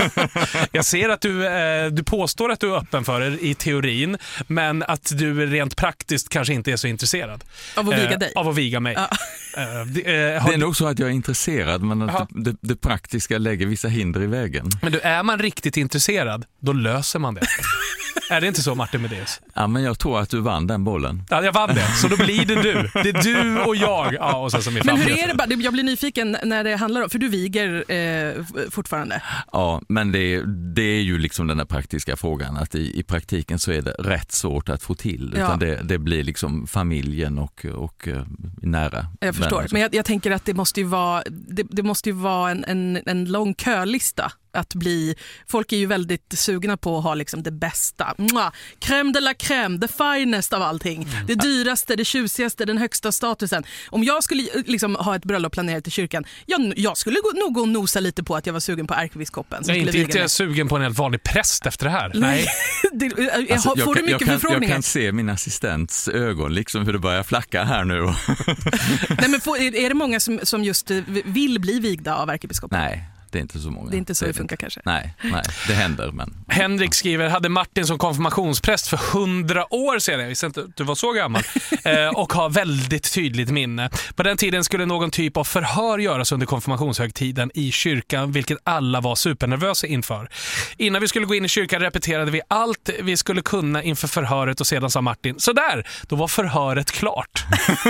Jag ser att du, eh, du påstår att du är öppen för det i teorin, men att du rent praktiskt kanske inte är så intresserad. Av att viga dig? Eh, av att viga mig. Ja. Eh, det, eh, det är nog så att jag är intresserad, men att det, det praktiska lägger vissa hinder i vägen. Men du, är man riktigt intresserad, då löser man det. Är det inte så, Martin Medeiros? Ja, men jag tror att du vann den bollen. Ja, jag vann det. Så då blir det du. Det är du och jag. Ja, och sen som är men hur är det bara? Jag blir nyfiken när det handlar om, för du viger eh, fortfarande. Ja, men det, det är ju liksom den här praktiska frågan, att i, i praktiken så är det rätt svårt att få till. Ja. Utan det, det blir liksom familjen och, och uh, nära. Jag förstår, men jag, jag tänker att det måste ju vara, det, det måste ju vara en, en, en lång kölista. Att bli, folk är ju väldigt sugna på att ha liksom det bästa. Mwah! Crème de la crème, the finest av allting. Mm. Det dyraste, det tjusigaste, den högsta statusen. Om jag skulle liksom ha ett bröllop planerat i kyrkan, jag, jag skulle nog gå och nosa lite på att jag var sugen på ärkebiskopen. Jag är inte, inte jag sugen på en helt vanlig präst efter det här. Nej. det, jag, alltså, får jag, du mycket jag, kan, förfrågningar? jag kan se min assistents ögon liksom hur det börjar flacka här nu. Nej, men får, är det många som, som just vill bli vigda av ärkebiskopen? Nej. Det är inte så många. Det är inte så det, det funkar inte. kanske. Nej, nej, det händer. Men... Henrik skriver, hade Martin som konfirmationspräst för hundra år sedan. Jag visste inte att du var så gammal. eh, och har väldigt tydligt minne. På den tiden skulle någon typ av förhör göras under konfirmationshögtiden i kyrkan, vilket alla var supernervösa inför. Innan vi skulle gå in i kyrkan repeterade vi allt vi skulle kunna inför förhöret, och sedan sa Martin, så där, då var förhöret klart.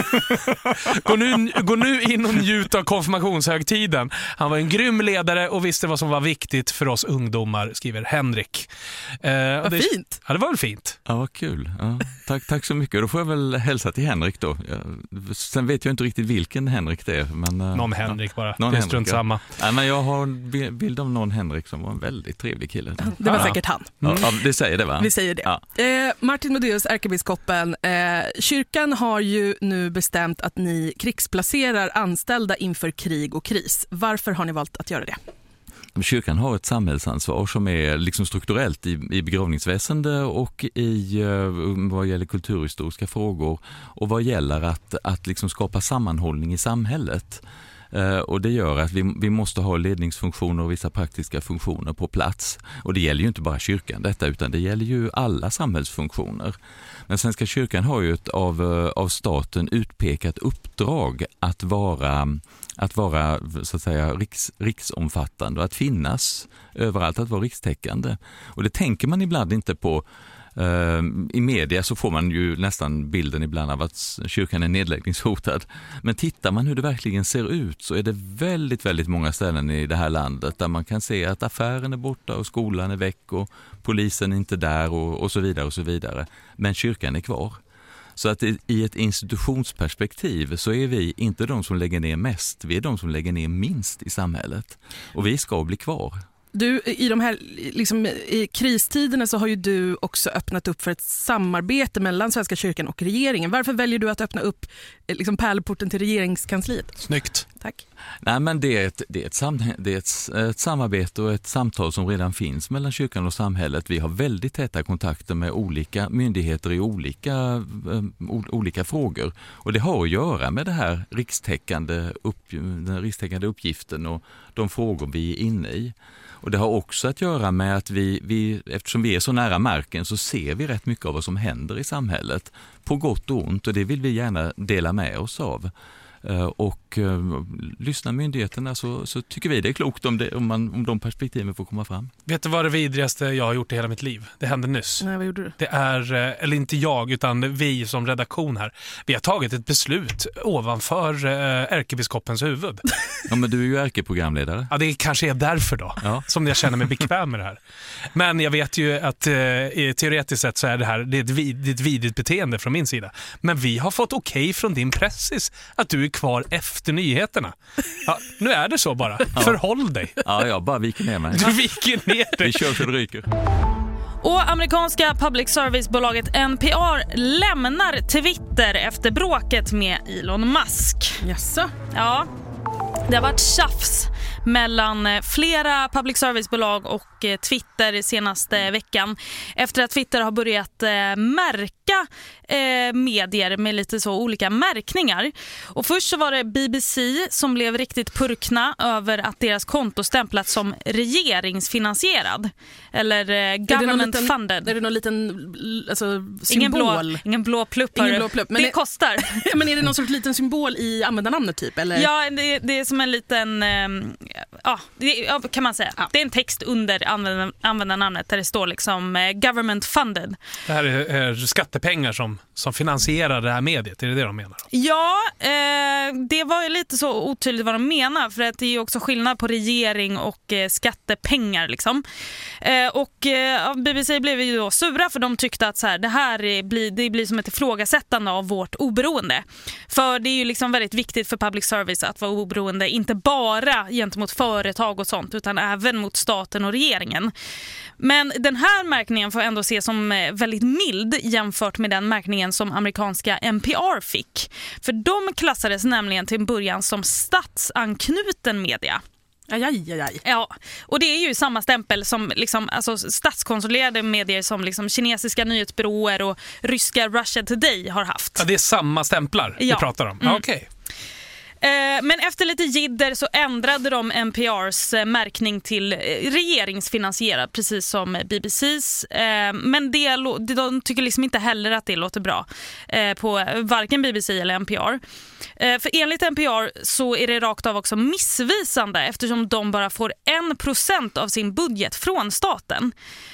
gå, nu, gå nu in och njut av konfirmationshögtiden. Han var en grym ledare och visste vad som var viktigt för oss ungdomar, skriver Henrik. Eh, vad det, fint. Ja, det var väl fint. Ja, vad kul. Ja, tack, tack så mycket. Då får jag väl hälsa till Henrik då. Ja, sen vet jag inte riktigt vilken Henrik det är. Men, någon Henrik bara. Någon det är Henrik, strunt ja. samma. Ja, men jag har en bild av någon Henrik som var en väldigt trevlig kille. Det var ja. säkert han. Ja, ja, det säger det, va? Vi säger det. Ja. Eh, Martin Medeiros, ärkebiskopen. Eh, kyrkan har ju nu bestämt att ni krigsplacerar anställda inför krig och kris. Varför har ni valt att göra det? Kyrkan har ett samhällsansvar som är liksom strukturellt i, i begravningsväsende och i uh, vad gäller kulturhistoriska frågor och vad gäller att, att liksom skapa sammanhållning i samhället. Uh, och det gör att vi, vi måste ha ledningsfunktioner och vissa praktiska funktioner på plats. Och det gäller ju inte bara kyrkan detta, utan det gäller ju alla samhällsfunktioner. Men Svenska kyrkan har ju ett av, av staten utpekat uppdrag att vara, att vara så att säga, riks, riksomfattande och att finnas överallt, att vara rikstäckande. Och det tänker man ibland inte på I media så får man ju nästan bilden ibland av att kyrkan är nedläggningshotad. Men tittar man hur det verkligen ser ut så är det väldigt, väldigt många ställen i det här landet där man kan se att affären är borta och skolan är väck och polisen är inte där och, och så vidare och så vidare. Men kyrkan är kvar. Så att i ett institutionsperspektiv så är vi inte de som lägger ner mest, vi är de som lägger ner minst i samhället. Och vi ska bli kvar. Du, i de här liksom, i kristiderna så har ju du också öppnat upp för ett samarbete mellan Svenska kyrkan och regeringen. Varför väljer du att öppna upp liksom, pärleporten till regeringskansliet? Snyggt. Tack. Nej, men det är, ett, det, är ett sam, det är ett, ett samarbete och ett samtal som redan finns mellan kyrkan och samhället. Vi har väldigt täta kontakter med olika myndigheter i olika, um, olika frågor. Och det har att göra med det här rikstäckande, upp, den rikstäckande uppgiften och de frågor vi är inne i. Och det har också att göra med att vi, vi, eftersom vi är så nära marken så ser vi rätt mycket av vad som händer i samhället. På gott och ont, och det vill vi gärna dela med oss av. Och uh, lyssna myndigheterna så, så tycker vi det är klokt om, det, om, man, om de perspektiven får komma fram. Vet du vad det vidrigaste jag har gjort i hela mitt liv? Det hände nyss. Nej, vad gjorde du? Det är, eller inte jag utan vi som redaktion här. Vi har tagit ett beslut ovanför uh, ärkebiskopens huvud. Ja, men du är ju ärkeprogramledare. Ja, det kanske är därför då. Ja. Som jag känner mig bekväm med det här. Men jag vet ju att uh, teoretiskt sett så är det här det är ett, vid, det är ett vidrigt beteende från min sida. Men vi har fått okej okay från din pressis att du är kvar efter nyheterna. Ja, nu är det så bara. Ja. Förhåll dig. Ja, jag bara viker ner mig. Du viker ner dig. Vi kör så det ryker. Och amerikanska public service-bolaget N P R lämnar Twitter efter bråket med Elon Musk. Jaså? Ja. Det har varit tjafs mellan flera public service-bolag och Twitter senaste veckan efter att Twitter har börjat eh, märka eh, medier med lite så olika märkningar. Och först så var det B B C som blev riktigt purkna över att deras konto stämplats som regeringsfinansierad eller eh, government är liten, funded. Är det någon liten alltså, symbol? Ingen blå, ingen blå plupp. Ingen blå plupp men det är, kostar. Men är det någon sorts liten symbol i användarnamnet typ? Eller? Ja, det, det är som en liten eh, ja, det, ja, kan man säga. Ja. Det är en text under användar, användarnamnet där det står liksom eh, government funded. Det här är, är skattepengar som, som finansierar det här mediet, är det det de menar? Ja, eh, det var ju lite så otydligt vad de menar för att det är ju också skillnad på regering och eh, skattepengar liksom. Eh, och eh, B B C blev ju då sura för de tyckte att så här, det här är, blir, det blir som ett ifrågasättande av vårt oberoende. För det är ju liksom väldigt viktigt för public service att vara oberoende, inte bara gentemot företag och sånt utan även mot staten och regeringen. Men den här märkningen får ändå ses som väldigt mild jämfört med den märkningen som amerikanska N P R fick. För de klassades nämligen till en början som statsanknuten media. Aj, aj, aj, aj. Ja, och det är ju samma stämpel som liksom, alltså, statskontrollerade medier som liksom, kinesiska nyhetsbyråer och ryska Russia Today har haft. Ja, det är samma stämplar ja. vi pratar om. Mm. Ja, okej. Okay. Men efter lite jidder så ändrade de N P R:s märkning till regeringsfinansierad, precis som B B C:s. Men det, de tycker liksom inte heller att det låter bra på varken B B C eller N P R. För enligt N P R så är det rakt av också missvisande eftersom de bara får en procent av sin budget från staten.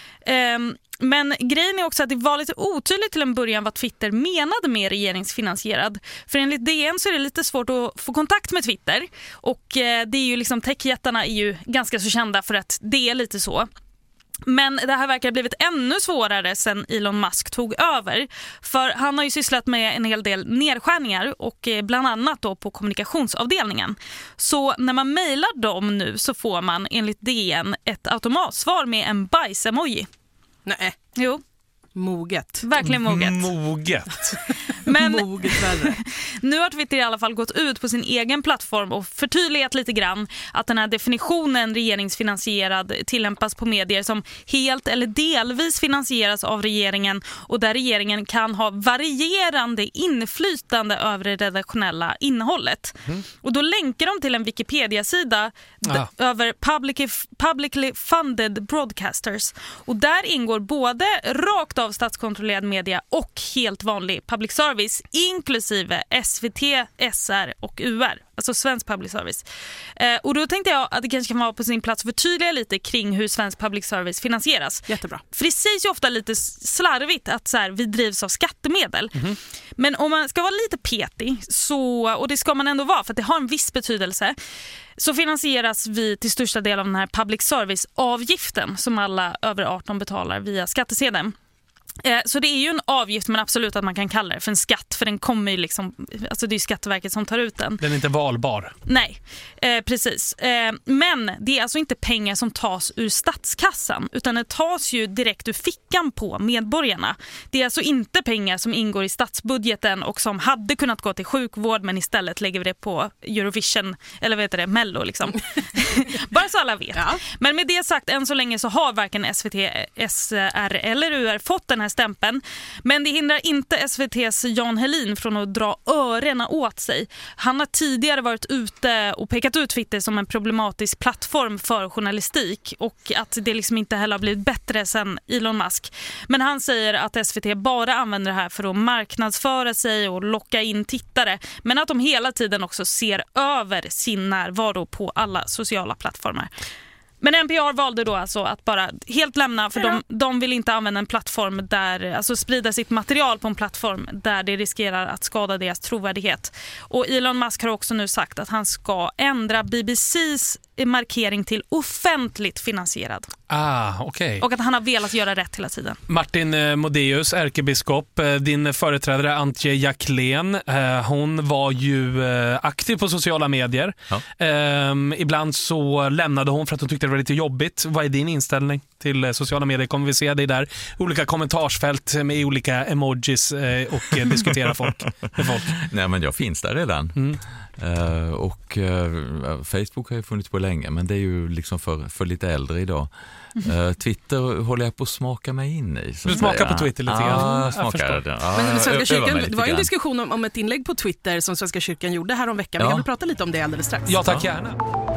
Men grejen är också att det var lite otydligt till en början vad Twitter menade med regeringsfinansierad. För enligt D N så är det lite svårt att få kontakt med Twitter. Och det är ju liksom, techjättarna är ju ganska så kända för att det är lite så. Men det här verkar ha blivit ännu svårare sen Elon Musk tog över. För han har ju sysslat med en hel del nedskärningar och bland annat då på kommunikationsavdelningen. Så när man mejlar dem nu så får man enligt D N ett automatsvar med en bajs-emoji. Nej. Jo. Moget. Verkligen moget. Moget. Men moget värre. Nu har Twitter i alla fall gått ut på sin egen plattform och förtydligat lite grann att den här definitionen regeringsfinansierad tillämpas på medier som helt eller delvis finansieras av regeringen och där regeringen kan ha varierande inflytande över det redaktionella innehållet. Mm. Och då länkar de till en Wikipedia-sida ah. d- över publicly, publicly funded broadcasters. Och där ingår både rakt av statskontrollerad media och helt vanlig public service. service inklusive S V T, S R och U R. Alltså svensk public service. Eh, och då tänkte jag att det kanske kan vara på sin plats att förtydliga lite kring hur svensk public service finansieras. Jättebra. För det sägs ju ofta lite slarvigt att så här, vi drivs av skattemedel. Mm-hmm. Men om man ska vara lite petig, så, och det ska man ändå vara för att det har en viss betydelse, så finansieras vi till största del av den här public service-avgiften som alla över arton betalar via skattesedeln. Så det är ju en avgift, men absolut att man kan kalla det för en skatt, för den kommer ju liksom, alltså det är ju Skatteverket som tar ut den. Den är inte valbar. Nej, eh, precis. Eh, men det är alltså inte pengar som tas ur statskassan, utan det tas ju direkt ur fickan på medborgarna. Det är alltså inte pengar som ingår i statsbudgeten och som hade kunnat gå till sjukvård, men istället lägger vi det på Eurovision, eller vad heter det, Mello liksom. Bara så alla vet. Ja. Men med det sagt, än så länge så har varken S V T, S R eller U R fått den här stämpeln. Men det hindrar inte S V T:s Jan Helin från att dra öronen åt sig. Han har tidigare varit ute och pekat ut Twitter som en problematisk plattform för journalistik och att det liksom inte heller har blivit bättre sen Elon Musk. Men han säger att S V T bara använder det här för att marknadsföra sig och locka in tittare, men att de hela tiden också ser över sin närvaro på alla sociala plattformar. Men N P R valde då alltså att bara helt lämna, för de, de vill inte använda en plattform där, alltså sprida sitt material på en plattform där det riskerar att skada deras trovärdighet. Och Elon Musk har också nu sagt att han ska ändra B B C:s markering till offentligt finansierad. Ah, okej. Okay. Och att han har velat göra rätt hela tiden. Martin Modéus, ärkebiskop, din företrädare Antje Jacklén, hon var ju aktiv på sociala medier. Ja. Um, ibland så lämnade hon för att hon tyckte det var lite jobbigt. Vad är din inställning till sociala medier? Kommer vi se dig där? Olika kommentarsfält med olika emojis och diskutera folk med folk. Nej, men jag finns där redan. Mm. Uh, och uh, Facebook har ju funnits på länge, men det är ju liksom för, för lite äldre idag. Uh, Twitter håller jag på att smaka mig in i. Du smakar på Twitter lite grann. Ja, smakar det. Ja, men Svenska kyrkan, det var ju en diskussion om, om ett inlägg på Twitter som Svenska kyrkan gjorde här om veckan. Vi ja. kan väl prata lite om det alldeles strax. Ja, tack gärna.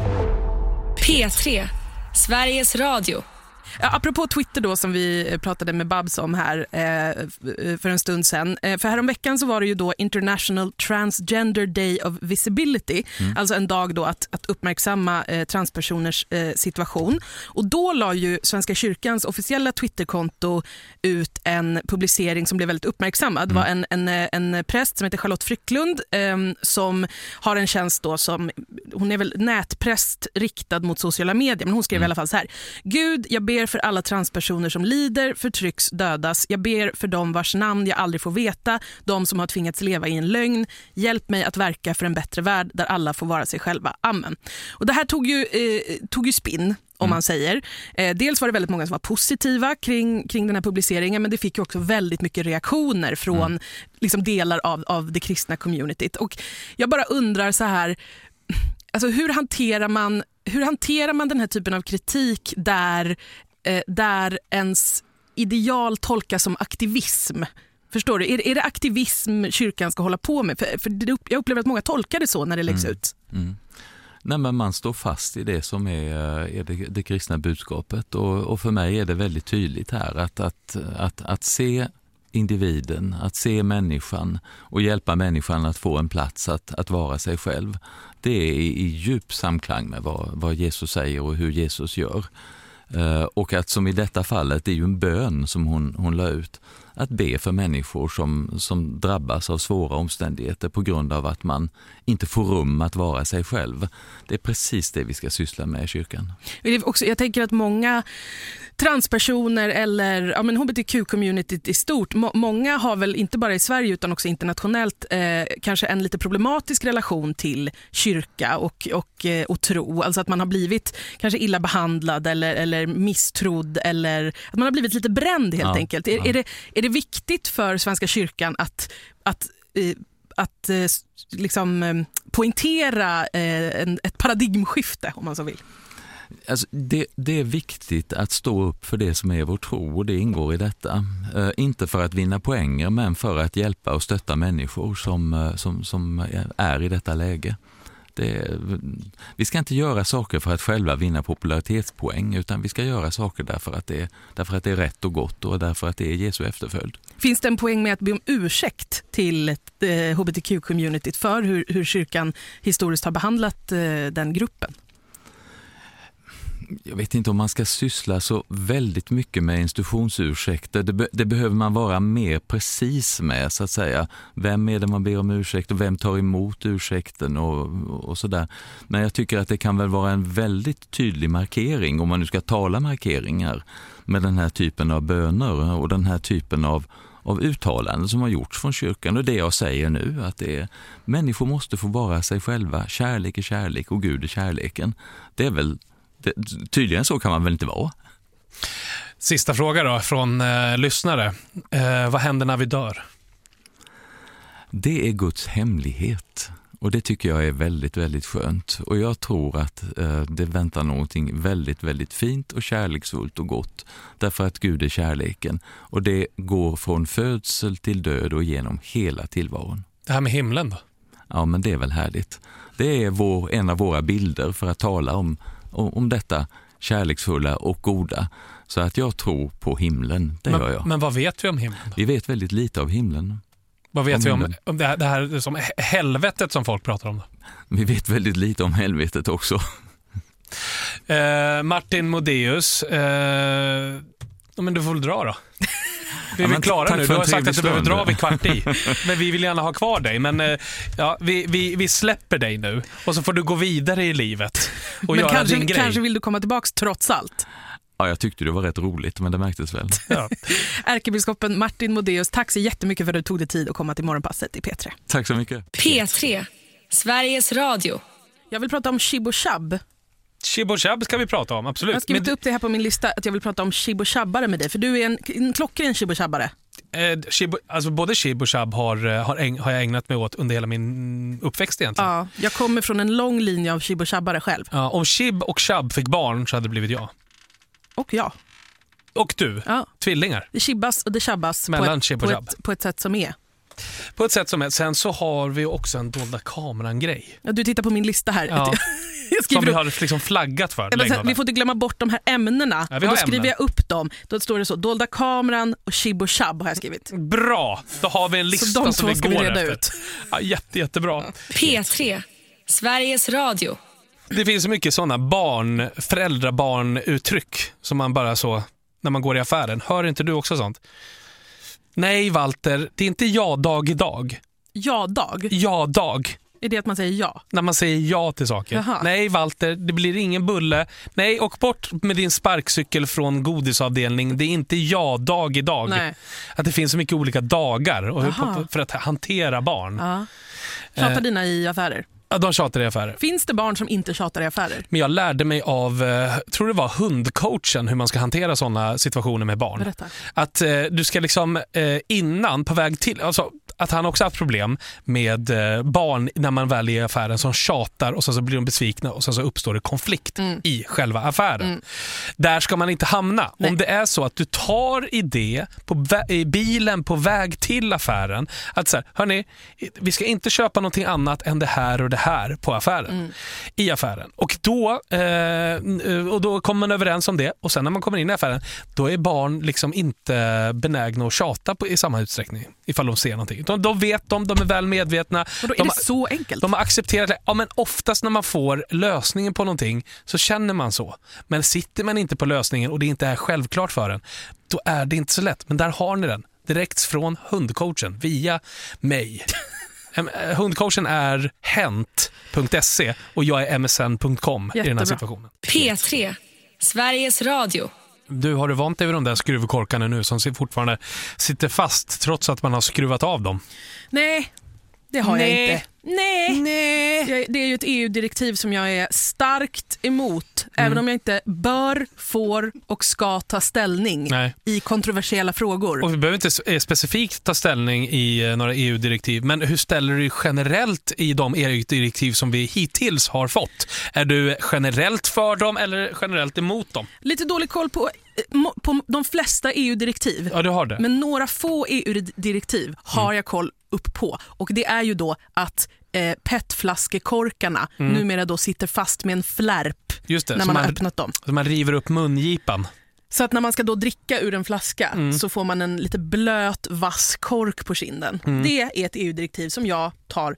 P tre, Sveriges Radio. Apropå Twitter då, som vi pratade med Babs om här eh, för en stund sedan. Eh, för här om veckan så var det ju då International Transgender Day of Visibility. Mm. Alltså en dag då att, att uppmärksamma eh, transpersoners eh, situation. Och då la ju Svenska kyrkans officiella Twitterkonto ut en publicering som blev väldigt uppmärksammad. Mm. Det var en, en, en präst som heter Charlotte Frycklund eh, som har en tjänst då som, hon är väl nätpräst riktad mot sociala medier, men hon skrev mm. i alla fall så här: Gud, jag ber för alla transpersoner som lider, förtrycks, dödas. Jag ber för dem vars namn jag aldrig får veta, de som har tvingats leva i en lögn. Hjälp mig att verka för en bättre värld där alla får vara sig själva. Amen. Och det här tog ju, eh, tog ju spinn, om mm. man säger. Eh, dels var det väldigt många som var positiva kring, kring den här publiceringen, men det fick ju också väldigt mycket reaktioner från mm. liksom delar av, av det kristna communityt. Och jag bara undrar så här, alltså hur hanterar man, hur hanterar man den här typen av kritik där där ens ideal tolkas som aktivism? Förstår du? Är, är det aktivism kyrkan ska hålla på med? För, för jag upplever att många tolkar det så när det läggs mm. ut. Mm. Nej, men man står fast i det som är, är det, det kristna budskapet. Och, och för mig är det väldigt tydligt här att, att, att, att se individen, att se människan och hjälpa människan att få en plats att, att vara sig själv. Det är i, i djup samklang med vad, vad Jesus säger och hur Jesus gör. Uh, och att som i detta fallet, det är ju en bön som hon, hon la ut, att be för människor som, som drabbas av svåra omständigheter på grund av att man inte får rum att vara sig själv. Det är precis det vi ska syssla med i kyrkan. Jag tänker att många transpersoner eller ja, men H B T Q-communityt i stort, må, många har väl inte bara i Sverige utan också internationellt eh, kanske en lite problematisk relation till kyrka och, och, eh, och tro. Alltså att man har blivit kanske illa behandlad eller, eller misstrodd eller att man har blivit lite bränd helt ja, enkelt. Är, ja. är, det, är det viktigt för Svenska kyrkan att, att eh, att eh, liksom eh, poängtera eh, en, ett paradigmskifte, om man så vill? Alltså det, det är viktigt att stå upp för det som är vår tro, och det ingår i detta. Eh, inte för att vinna poänger, men för att hjälpa och stötta människor som, som, som är i detta läge. Det, vi ska inte göra saker för att själva vinna popularitetspoäng, utan vi ska göra saker därför att det, därför att det är rätt och gott och därför att det är Jesu efterföljd. Finns det en poäng med att be om ursäkt till eh, H B T Q-communityt för hur, hur kyrkan historiskt har behandlat eh, den gruppen? Jag vet inte om man ska syssla så väldigt mycket med institutionsursäkter. Det, be, det behöver man vara mer precis med, så att säga. Vem är det man ber om ursäkt och vem tar emot ursäkten och, och sådär. Men jag tycker att det kan väl vara en väldigt tydlig markering, om man nu ska tala markeringar, med den här typen av böner och den här typen av, av uttalanden som har gjorts från kyrkan. Och det jag säger nu, att det är, människor måste få vara sig själva. Kärlek är kärlek och Gud är kärleken. Det är väl Det, tydligen så kan man väl inte vara. Sista fråga då från eh, lyssnare. Eh, vad händer när vi dör? Det är Guds hemlighet. Och det tycker jag är väldigt, väldigt skönt. Och jag tror att eh, det väntar någonting väldigt, väldigt fint och kärleksfullt och gott. Därför att Gud är kärleken. Och det går från födsel till död och genom hela tillvaron. Det här med himlen då? Ja, men det är väl härligt. Det är vår, en av våra bilder för att tala om om detta kärleksfulla och goda. Så att jag tror på himlen, det men, gör jag. Men vad vet vi om himlen då? Vi vet väldigt lite av himlen. Vad vet om vi om, om det, här, det här som helvetet som folk pratar om då? Vi vet väldigt lite om helvetet också. eh, Martin Modéus, eh, men du får väl dra då. Vi är ja, klara nu. Du har sagt att du behöver dra vid kvart i. Men vi vill gärna ha kvar dig. Men ja, vi, vi, vi släpper dig nu. Och så får du gå vidare i livet och men göra kanske, din grej. Kanske vill du komma tillbaka trots allt. Ja, jag tyckte det var rätt roligt, men det märktes väl. Ja. Ärkebiskopen Martin Modéus, tack så jättemycket för att du tog dig tid att komma till Morgonpasset i P tre. Tack så mycket. P tre, Sveriges Radio. Jag vill prata om Shib och Shab. Shib och Shab ska vi prata om, absolut. Jag har skrivit men... upp det här på min lista att jag vill prata om Shib och Shabbare med dig. För du är en, en klockren Shib och Shabbare. Eh, Shib, alltså både Shib och Shab har, har, äg, har jag ägnat mig åt under hela min uppväxt egentligen. Ja, jag kommer från en lång linje av Shib och Shabbare själv. Ja, om Shib och Shab fick barn så hade det blivit jag. Och jag. Och du, ja. Tvillingar. Det shibbas och det shabbas på ett, på, ett, på ett sätt som är. På ett sätt som är. Sen så har vi också en dolda kameran-grej. Ja, du tittar på min lista här. Ja. Jag som vi har liksom flaggat för. Ja, här, vi får inte glömma bort de här ämnena. Ja, och då skriver ämnen. Jag upp dem. Då står det så, dolda kameran och Shib och Shab har jag skrivit. Bra, då har vi en lista så de som vi ska går vi reda efter. Ut. Ja, jätte, jättebra. P tre, Sveriges Radio. Det finns så mycket sådana barn, föräldrabarnuttryck som man bara så, när man går i affären. Hör inte du också sånt? Nej, Walter, det är inte ja-dag idag. Ja-dag? Ja-dag. Är det att man säger ja? När man säger ja till saker. Jaha. Nej, Walter, det blir ingen bulle. Nej, och bort med din sparkcykel från godisavdelning. Det är inte ja-dag idag. Nej. Att det finns så mycket olika dagar och för att hantera barn. Ja. Tjatar eh. dina i affärer? Ja, de tjatar i affärer. Finns det barn som inte tjatar i affärer? Men jag lärde mig av, eh, tror det var hundcoachen, hur man ska hantera sådana situationer med barn. Berätta. Att eh, du ska liksom eh, innan, på väg till, alltså att han också har haft problem med eh, barn när man väl är i affären som tjatar och så, så blir de besvikna och så, så uppstår det konflikt mm. i själva affären. Mm. Där ska man inte hamna. Nej. Om det är så att du tar i det på vä- i bilen på väg till affären, att så här, hörni, vi ska inte köpa någonting annat än det här och det här på affären. Mm. I affären. Och då, eh, och då kommer man överens om det och sen när man kommer in i affären, då är barn liksom inte benägna att tjata på, i samma utsträckning ifall de ser någonting. De, de vet de, de är väl medvetna. Och då är de, det så enkelt. De har accepterat det. Ja, men oftast när man får lösningen på någonting så känner man så. Men sitter man inte på lösningen och det inte är självklart för en, då är det inte så lätt. Men där har ni den. Direkt från hundcoachen via mig. Hundcoachen är hent punkt se och jag är m s n punkt com i den här situationen. P tre, Sveriges Radio. Du, har du vant dig vid de där skruvkorkarna nu som fortfarande sitter fast trots att man har skruvat av dem? Nej, det har Nej. jag inte. Nej. Nej. Det är ju ett E U-direktiv som jag är starkt emot. Mm. Även om jag inte bör, får och ska ta ställning Nej. i kontroversiella frågor. Och vi behöver inte specifikt ta ställning i några E U-direktiv. Men hur ställer du dig generellt i de E U-direktiv som vi hittills har fått? Är du generellt för dem eller generellt emot dem? Lite dålig koll på, på de flesta E U-direktiv. Ja, du har det. Men några få E U-direktiv har mm. jag koll upp på. Och det är ju då att eh, petflaskekorkarna mm. numera då sitter fast med en flärp Just det, när man har man, öppnat dem. Så man river upp mungipan. Så att när man ska då dricka ur en flaska mm. så får man en lite blöt, vass kork på kinden. Mm. Det är ett E U-direktiv som jag tar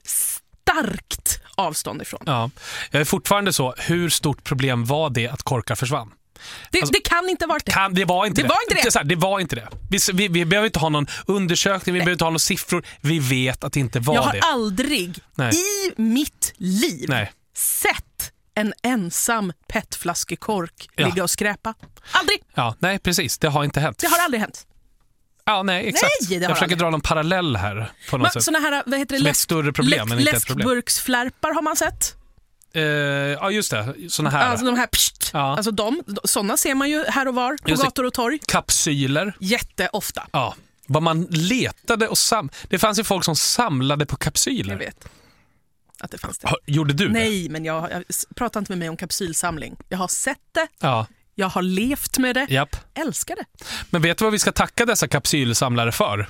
starkt avstånd ifrån. Ja. Jag är fortfarande så, hur stort problem var det att korkar försvann? Det, alltså, det kan inte vara det. Kan, det var inte det. det. Var inte det. Det, så här, det var inte det. Vi, vi, vi behöver inte ha någon undersökning, vi Nej. behöver inte ha några siffror. Vi vet att det inte var det. Jag har det. aldrig Nej. i mitt liv Nej. sett en ensam petflaskekork ja. ligga och skräpa. Aldrig. Ja, nej, precis. Det har inte hänt. Det har aldrig hänt. Ja, nej, exakt. Nej, jag försöker aldrig. dra någon parallell här på något men, sätt. Såna här, vad heter det? Som läsk, ett större problem, men inte ett problem. Läskburksflärpar har man sett. Uh, ja, just det. Såna här. Alltså de här, pst, ja. alltså de, såna ser man ju här och var på just gator och torg. Kapsyler. Jätteofta. Ja. Vad man letade och sam... Det fanns ju folk som samlade på kapsyler. Jag vet. Att det fanns det. Ha, gjorde du Nej, det? men jag, jag pratar inte med mig om kapsylsamling. Jag har sett det. Ja. Jag har levt med det. Japp. Älskar det. Men vet du vad vi ska tacka dessa kapsylsamlare för?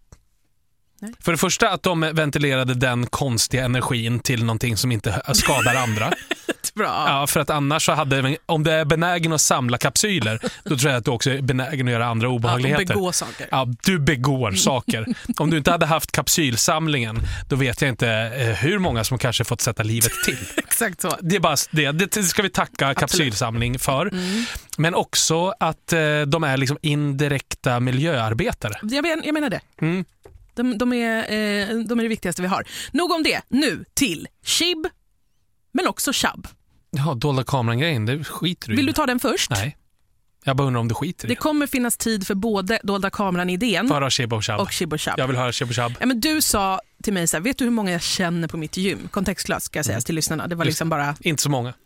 Nej. För det första att de ventilerade den konstiga energin till någonting som inte skadar andra. Bra. Ja, för att annars så hade, om det är benägen att samla kapsyler, då tror jag att du också är benägen att göra andra obehagligheter. Ja, begå saker. Ja, du begår saker. Om du inte hade haft kapsylsamlingen, då vet jag inte eh, hur många som kanske fått sätta livet till. Exakt så. Det är bara det. Det ska vi tacka Absolut. kapsylsamling för. Mm. Men också att eh, de är liksom indirekta miljöarbetare. Jag, men, jag menar det. Mm. De, de, är, eh, de är det viktigaste vi har. Nog om det. Nu till Shib, men också Shab. Ja, dolda kameran-grejen, det skiter du Vill i. du ta den först? Nej. Jag bara undrar om du skiter i det. Det kommer finnas tid för både dolda kameran-idén Bara Shib och Shab. och Shib och Shab. Jag vill höra Shib och Shab. Ja, men du sa till mig så här, vet du hur många jag känner på mitt gym? Kontextlöst ska jag säga mm. till lyssnarna. Det var liksom bara... Inte så många.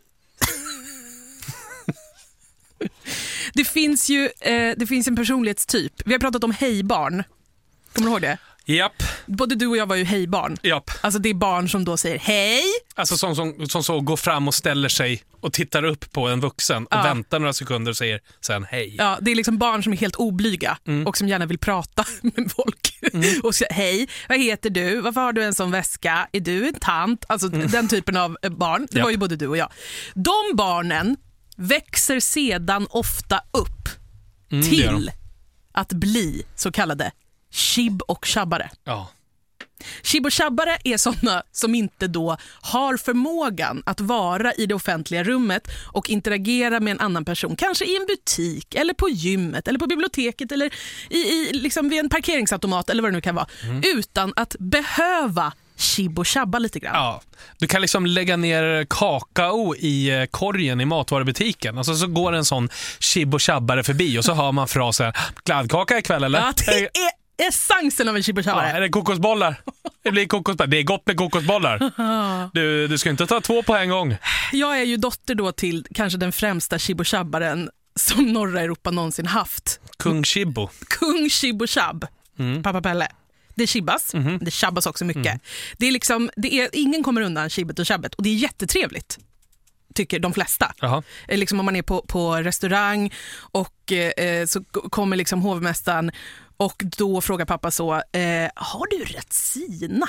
det finns ju eh, det finns en personlighetstyp. Vi har pratat om hejbarn. Kommer du ihåg det? Japp. Både du och jag var ju hejbarn. Japp. Alltså det är barn som då säger hej. Alltså som, som, som så går fram och ställer sig och tittar upp på en vuxen och ja. väntar några sekunder och säger sen hej. Ja, det är liksom barn som är helt oblyga mm. och som gärna vill prata med folk. Mm. och säga hej, vad heter du? Varför har du en sån väska? Är du en tant? Alltså mm. den typen av barn. Det Japp. var ju både du och jag. De barnen växer sedan ofta upp mm, till att bli så kallade Shib och Shabbare. Ja. Shib och Shabbare är sådana som inte då har förmågan att vara i det offentliga rummet och interagera med en annan person. Kanske i en butik eller på gymmet eller på biblioteket eller i, i, liksom vid en parkeringsautomat eller vad det nu kan vara. Mm. Utan att behöva Shib och Shabba lite grann. Ja, du kan liksom lägga ner kakao i korgen i matvarubutiken. Alltså så går en sån Shib och Shabbare förbi och så hör man frasen kladdkaka ikväll eller? Ja, det är essensen av en Shib och Shabbare. Ja, är det kokosbollar? Det blir kokosbollar. Det är gott med kokosbollar. Du, du ska inte ta två på en gång. Jag är ju dotter då till kanske den främsta Shib och Shabbaren som norra Europa någonsin haft. Kung Shibbo. Kung Shib och Shab. Mm. Pappa Pelle. Det shibbas, mm-hmm. det shabbas också mycket. Mm. Det är liksom, det är, ingen kommer undan shibbet och shabbet och det är jättetrevligt. Tycker de flesta. Jaha. Liksom om man är på, på restaurang och eh, så kommer liksom hovmästaren och då frågar pappa så, eh, har du Retsina?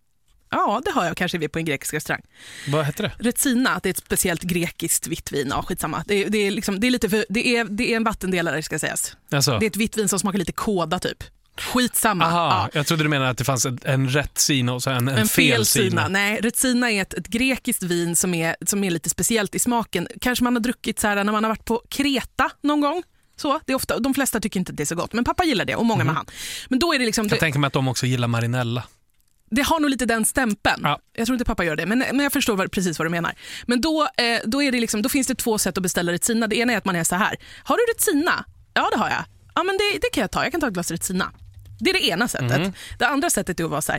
Ja, det har jag kanske vi på en grekisk restaurang. Vad heter det? Retsina, det är ett speciellt grekiskt vitt vin. Ja, skitsamma. Det, det, är liksom, det, är lite för, det, är, det är en vattendelare ska sägas. Alltså. Det är ett vitt vin som smakar lite kåda typ. Skitsamma. Aha, ja. Jag trodde du menade att det fanns en, en rätt sina och så en, en, en fel sina. Nej, Retsina är ett, ett grekiskt vin som är, som är lite speciellt i smaken. Kanske man har druckit så här när man har varit på Kreta någon gång. Så, det är ofta, de flesta tycker inte att det är så gott, men pappa gillar det och många mm. med han. Men då är det liksom, jag det, tänker mig att de också gillar marinella. Det har nog lite den stämpeln. Ja. Jag tror inte pappa gör det, men, men jag förstår vad, precis vad du menar. Men då, eh, då, är det liksom, då finns det två sätt att beställa Retsina. Det ena är att man är så här. Har du Retsina? Ja, det har jag. Ja, men det, det kan jag ta. Jag kan ta ett glas Retsina. Det är det ena sättet. Mm. Det andra sättet är att vara så här,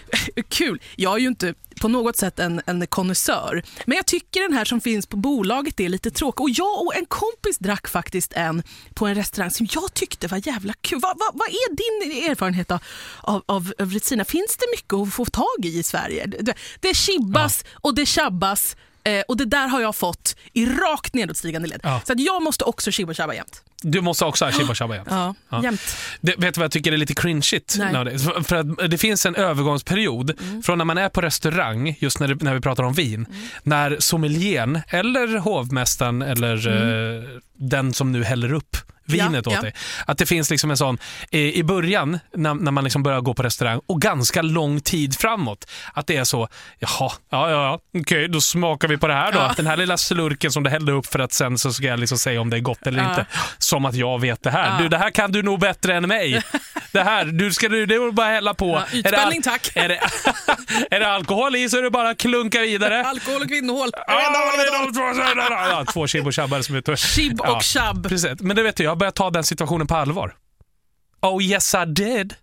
kul, jag är ju inte på något sätt en, en konnässör, men jag tycker den här som finns på bolaget är lite tråkig. Och jag och en kompis drack faktiskt en på en restaurang som jag tyckte var jävla kul. Vad va, va är din erfarenhet av, av, av, av Retsina? Finns det mycket att få tag i i Sverige? Det, det shibbas ja. och det shabbas Eh, och det där har jag fått i rakt nedåtstigande led. Ja. Så att jag måste också shibba och shabba jämt. Du måste också ha shibba och shabba jämt. Ja, ja. jämt. Det, vet du vad jag tycker är lite cringeigt? För, för att det finns en övergångsperiod mm. från när man är på restaurang, just när, när vi pratar om vin, mm. när sommelieren eller hovmästaren eller mm. eh, den som nu häller upp vinet ja, åt ja. dig. Att det finns liksom en sån eh, i början när, när man liksom börjar gå på restaurang och ganska lång tid framåt att det är så, jaha, ja, ja, okej, okay, då smakar vi på det här då. Ja. Den här lilla slurken som du hällde upp för att sen så ska jag liksom säga om det är gott eller ja. inte. Som att jag vet det här. Ja. Du, det här kan du nog bättre än mig. Det här, du ska du, det är bara hälla på. Ja, utspänning, tack. Är det, är det alkohol i så är det bara klunka vidare. Alkohol och kvinnhål. Ja, det är de två, ja, två shib och shabbar som är shib och ja, shab. Precis. Men det vet jag, jag börjar ta den situationen på allvar. Oh yes I did.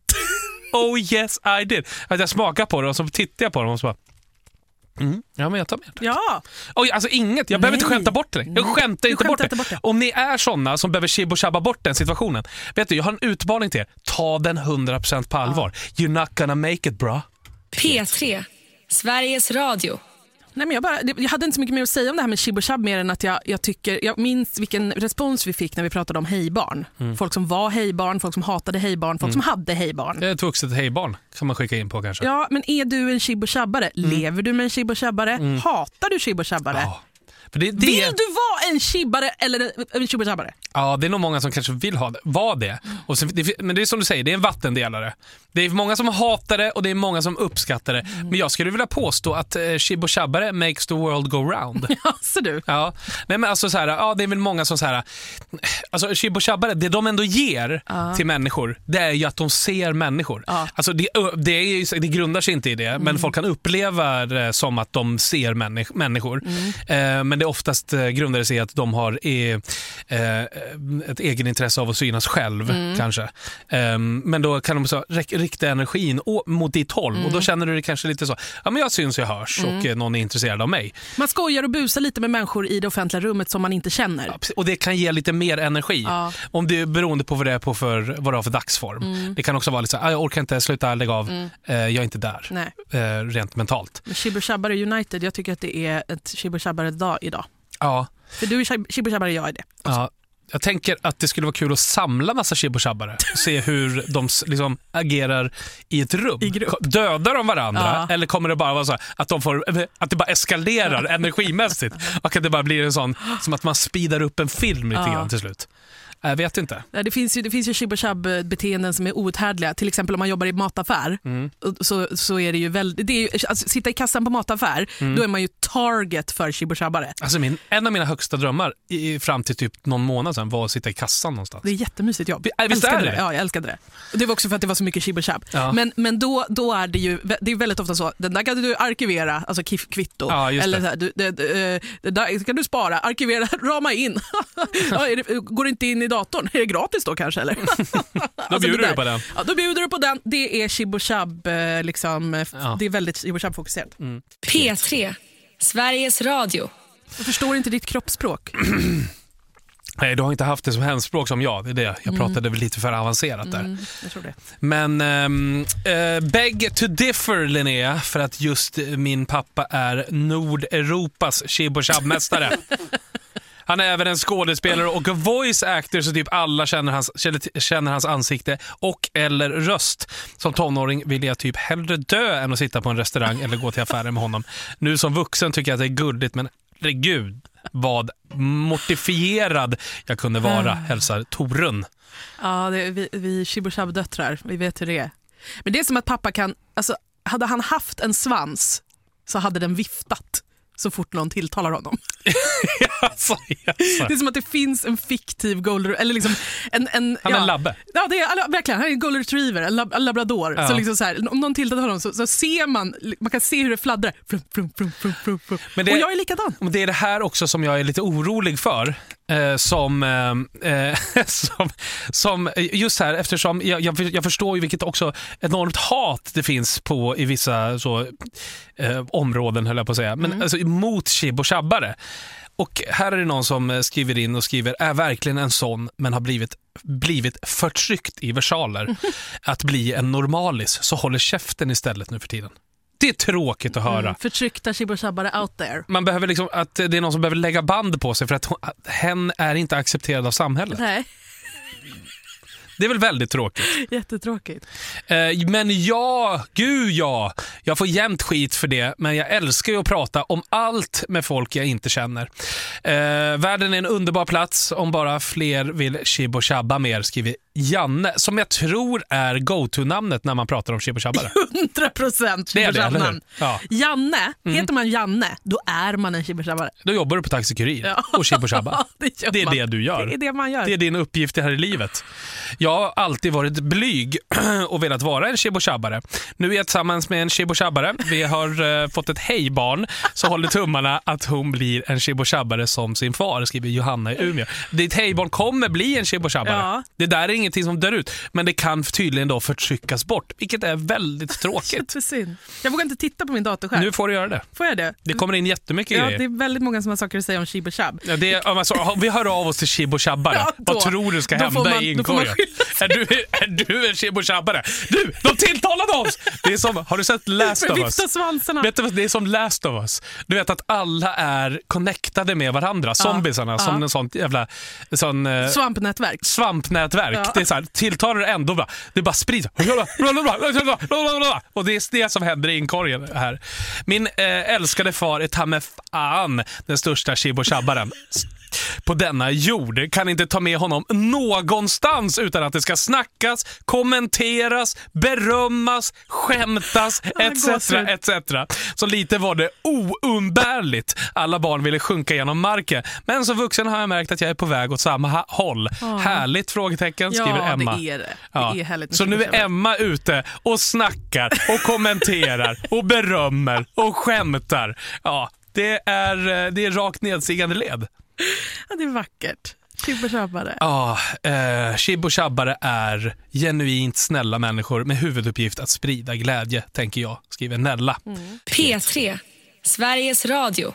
Oh yes I did. Att jag smakar på det och så tittar jag på dem och så bara mm, ja men jag tar med det. Ja. Oj, alltså inget, jag Nej. behöver inte skämta bort det. Jag skämtar inte bort det. bort det. Om ni är såna som behöver shib och shabba bort den situationen. Vet du, jag har en utmaning till er. Ta den hundra procent på allvar. Ja. You're not gonna make it, bra. P tre, Sveriges Radio. Nej, men jag, bara, jag hade inte så mycket mer att säga om det här med shib och shab mer än att jag, jag tycker, jag minns vilken respons vi fick när vi pratade om hejbarn. Mm. Folk som var hejbarn, folk som hatade hejbarn, folk mm. som hade hejbarn. Det är ett vuxet hejbarn kan man skicka in på kanske. Ja, men är du en shib och shabbare? Mm. Lever du med en shib och shabbare? Mm. Hatar du shib och shabbare? Ja. För det, det... Vill du vara en shibbare eller en shib och shabbare? Ja, det är nog många som kanske vill ha det. Var det. Och sen, det. Men det är som du säger, det är en vattendelare. Det är många som hatar det och det är många som uppskattar det. Mm. Men jag skulle vilja påstå att eh, shib och shabbare makes the world go round. Ja, så du. Ja. Nej, men alltså så här, ja, det är väl många som så här, alltså shib och shabbare, det de ändå ger uh. till människor, det är ju att de ser människor. Uh. Alltså det, det, är ju, det grundar sig inte i det, mm. men folk kan uppleva det som att de ser människ- människor. Mm. Eh, men det är oftast eh, grundar sig i att de har eh, eh, ett egen intresse av att synas själv, mm. kanske. Eh, men då kan de så rikta energin mot ditt håll mm. och då känner du det kanske lite så, ja men jag syns, jag hörs mm. och någon är intresserad av mig. Man skojar och busar lite med människor i det offentliga rummet som man inte känner. Ja, och det kan ge lite mer energi. Ja. Om det är beroende på vad det är på för, vad det är för dagsform. Mm. Det kan också vara lite så, ah, jag orkar inte sluta lägga av, mm. eh, jag är inte där. Nej. Eh, rent mentalt. Shib och shabbare United, jag tycker att det är ett shib och shabbare dag idag. Ja. För du är shib och shabbare, jag är det också. Ja. Jag tänker att det skulle vara kul att samla massa shib och shabbare och se hur de liksom agerar i ett rum. I Dödar de varandra ja. eller kommer det bara vara så att de får, att det bara eskalerar energimässigt och att det bara blir en sån som att man speedar upp en film lite ja. grann till slut. Jag vet inte. Det finns ju, det finns ju shib och shab-beteenden som är outhärdliga. Till exempel om man jobbar i mataffär mm. så, så är det ju väldigt... Det är ju, alltså, sitta i kassan på mataffär, mm. då är man ju target för shib och shabbare. Alltså min, en av mina högsta drömmar i, fram till typ någon månad sedan var att sitta i kassan någonstans. Det är jättemysigt jobb. Vi, visst är det? det? Ja, jag älskade det. Och det var också för att det var så mycket shib och shab. Ja. Men, men då, då är det ju det är väldigt ofta så, den där kan du arkivera, alltså kvitto. Ja, eller så här, du, det, det, det där kan du spara, arkivera, rama in. Ja, är det, går det inte in i datorn? Är det gratis då kanske? Eller? Då alltså bjuder du på den. Ja, då bjuder du på den. Det är shib och shab, liksom, ja. Det är väldigt shib och shab fokuserat. Mm. P tre, Sveriges Radio. Jag förstår inte ditt kroppsspråk. Nej, du har inte haft det som hemspråk som jag. Det är det. Jag mm. pratade väl lite för avancerat där. Mm, jag tror det. Men ähm, äh, beg to differ, Linnea, för att just min pappa är Nordeuropas shib och shab-mästare. Han är även en skådespelare och voice actor, så typ alla känner hans, känner hans ansikte och eller röst. Som tonåring vill jag typ hellre dö än att sitta på en restaurang eller gå till affären med honom. Nu som vuxen tycker jag att det är gulligt, men herregud, vad mortifierad jag kunde vara, hälsar Torun. Ja, det är vi, vi shib och shab-döttrar, vi vet hur det är. Men det är som att pappa kan, alltså, hade han haft en svans så hade den viftat så fort någon tilltalar honom. Jaså, jaså. Det är som att det finns en fiktiv golden, eller liksom en, en han är ja, en labbe. Ja, det är verkligen, han är en golden retriever, en, lab, en labrador. Ja. Så liksom så här, om någon tilltalar honom så, så ser man, man kan se hur det fladdrar. Flum, flum, flum, flum, flum, flum. Men det, och jag är likadan. Men det är det här också som jag är lite orolig för. Eh, som, eh, som, som just här, eftersom jag, jag, jag förstår ju vilket också enormt hat det finns på i vissa så, eh, områden, höll jag på att säga, men mm. alltså, mot shib och shabbare. Och här är det någon som skriver in och skriver, är verkligen en sån men har blivit, blivit förtryckt i versaler mm. att bli en normalis, så håller käften istället nu för tiden. Det är tråkigt att höra. Mm, förtryckta shiboshabare out there. Man behöver liksom att det är någon som behöver lägga band på sig för att, hon, att hen är inte accepterad av samhället. Nej. Det är väl väldigt tråkigt. Jättetråkigt. Eh, men ja, gud ja. Jag får jämt skit för det. Men jag älskar ju att prata om allt med folk jag inte känner. Eh, världen är en underbar plats om bara fler vill shiboshabba mer, skriver Janne. Som jag tror är go-to-namnet när man pratar om shiboshabare. hundra procent det är det, eller hur? Ja. Janne, mm. heter man Janne, då är man en shiboshabare. Då jobbar du på Taxi Kurir ja. och shiboshabba. det, det är det du gör. Det är det man gör. Det är din uppgift här i livet. Jag har alltid varit blyg och velat vara en shiboshabare. Nu är jag tillsammans med en shiboshabare. Vi har uh, fått ett hejbarn så håller tummarna att hon blir en shiboshabare som sin far, skriver Johanna i Umeå. Ditt hejbarn kommer bli en shiboshabare. Ja. Det där är ingenting som dör ut, men det kan tydligen då förtryckas bort, vilket är väldigt tråkigt. Jag vågar inte titta på min dator själv. Nu får du göra det. Får jag det? Det kommer in jättemycket ja, grejer. Det är väldigt många som har saker att säga om shiboshab. Ja, det är, alltså, vi hör av oss till shiboshabare. Ja, vad tror du ska hända man, i inkorgen? Är du, är du en shiboshabare? Du, de tilltalade oss! Det är som, har du sett Last of Us? Vet du vad, det är som Last of Us. Du vet att alla är connectade med varandra. Zombiesarna, ja, som ja. en sån jävla sån, svampnätverk. Svampnätverk. Ja. Det är så här, tilltalar ändå bra. Det bara sprids. Och det är det som händer i inkorgen här. Min äh, älskade far är ta med fan den största shiboshabaren på denna jord. Kan inte ta med honom någonstans utan att det ska snackas, kommenteras, berömmas, skämtas etc, et cetera. Så lite var det oumbärligt. Alla barn ville sjunka genom marken. Men som vuxen har jag märkt att jag är på väg åt samma håll. Oh. Härligt, frågetecken, skriver ja, Emma. Det är det. Ja. Det är härligt. Så nu är Emma ute och snackar och kommenterar och berömmer och skämtar. Ja, det är, det är rakt nedsigande led. Ja, det är vackert. Shiboshabare. Ja, eh, shiboshabare är genuint snälla människor med huvuduppgift att sprida glädje, tänker jag, skriver Nella. Mm. P tre, Sveriges Radio.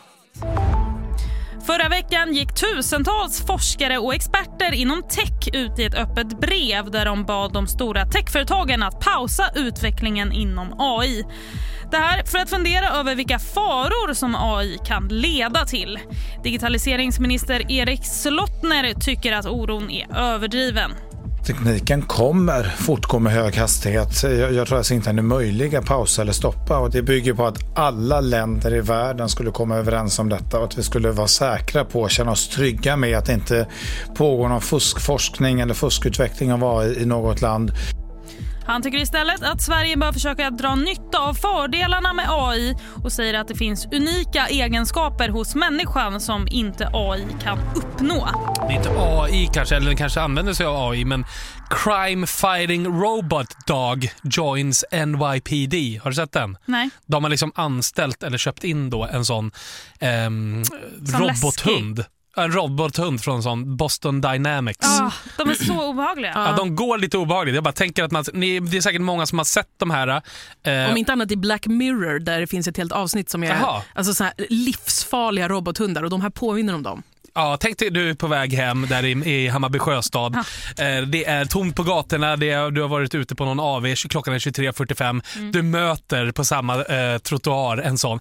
Förra veckan gick tusentals forskare och experter inom tech ut i ett öppet brev där de bad de stora techföretagen att pausa utvecklingen inom A I. Det här för att fundera över vilka faror som A I kan leda till. Digitaliseringsminister Erik Slottner tycker att oron är överdriven. Tekniken kommer fortgå med hög hastighet. Jag, jag tror att det inte är möjligt att pausa eller stoppa. Och det bygger på att alla länder i världen skulle komma överens om detta och att vi skulle vara säkra på att känna oss trygga med att det inte pågår någon fuskforskning eller fuskutveckling av A I i något land. Han tycker istället att Sverige bör försöka dra nytta av fördelarna med A I och säger att det finns unika egenskaper hos människan som inte A I kan uppnå. Det är inte A I kanske, eller den kanske använder sig av A I, men Crime Fighting Robot Dog joins N Y P D. Har du sett den? Nej. De har liksom anställt eller köpt in då en sån ehm, robothund. Läskig. En robothund från sån Boston Dynamics. Oh, de är så obehagliga. Ja, de går lite obehagligt. Jag bara tänker att man, ni, det är säkert många som har sett de här. Eh. Om inte annat i Black Mirror där det finns ett helt avsnitt som är alltså så här livsfarliga robothundar och de här påminner om dem. Ja, tänk dig du är på väg hem där i, i Hammarby Sjöstad. Ja. Eh, det är tomt på gatorna, det är, du har varit ute på någon A V, klockan är tjugotre fyrtiofem. Mm. Du möter på samma eh, trottoar en sån.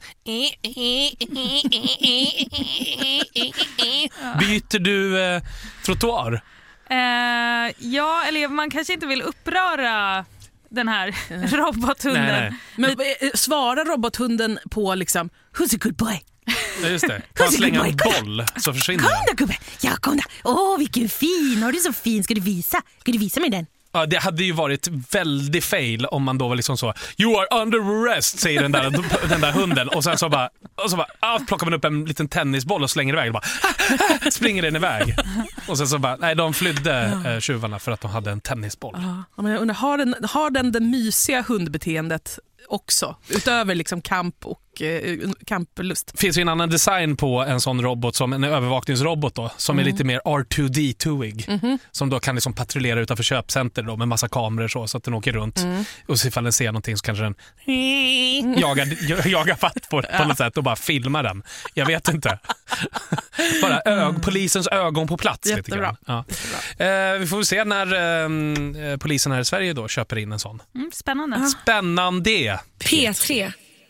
Byter du eh, trottoar? Uh, ja, eller man kanske inte vill uppröra den här robothunden. Nej, nej. Men eh, svarar robothunden på liksom, who's a good boy? Ja, just det. Kan man slänga en boll så försvinner den. Kom då gubbe, ja kom då. Åh, vilken fin, har du så fin, ska du visa? Ska du visa mig den? Ja, det hade ju varit väldigt fail om man då var liksom så, you are under arrest, säger den där, den där hunden. Och sen så bara, och så bara ah, plockar man upp en liten tennisboll och slänger iväg och bara, ah, springer den iväg. Och sen så bara, nej, de flydde eh, tjuvarna för att de hade en tennisboll. Ja, men jag undrar, har den, har den det mysiga hundbeteendet också, utöver liksom kamp och eh, kamplust? Det finns ju en annan design på en sån robot som en övervakningsrobot då, som mm. är lite mer R two D two-ig, mm-hmm. som då kan liksom patrullera utanför köpcenter då, med massa kameror så, så att den åker runt mm. och så ifall den ser någonting så kanske den mm. jagar, jagar fatt på, på något sätt och bara filmar den. Jag vet inte. Bara ög, polisens ögon på plats. Jättebra. Lite grann. Ja. Eh, vi får väl se när eh, polisen här i Sverige då köper in en sån. Mm, spännande. Spännande. P tre,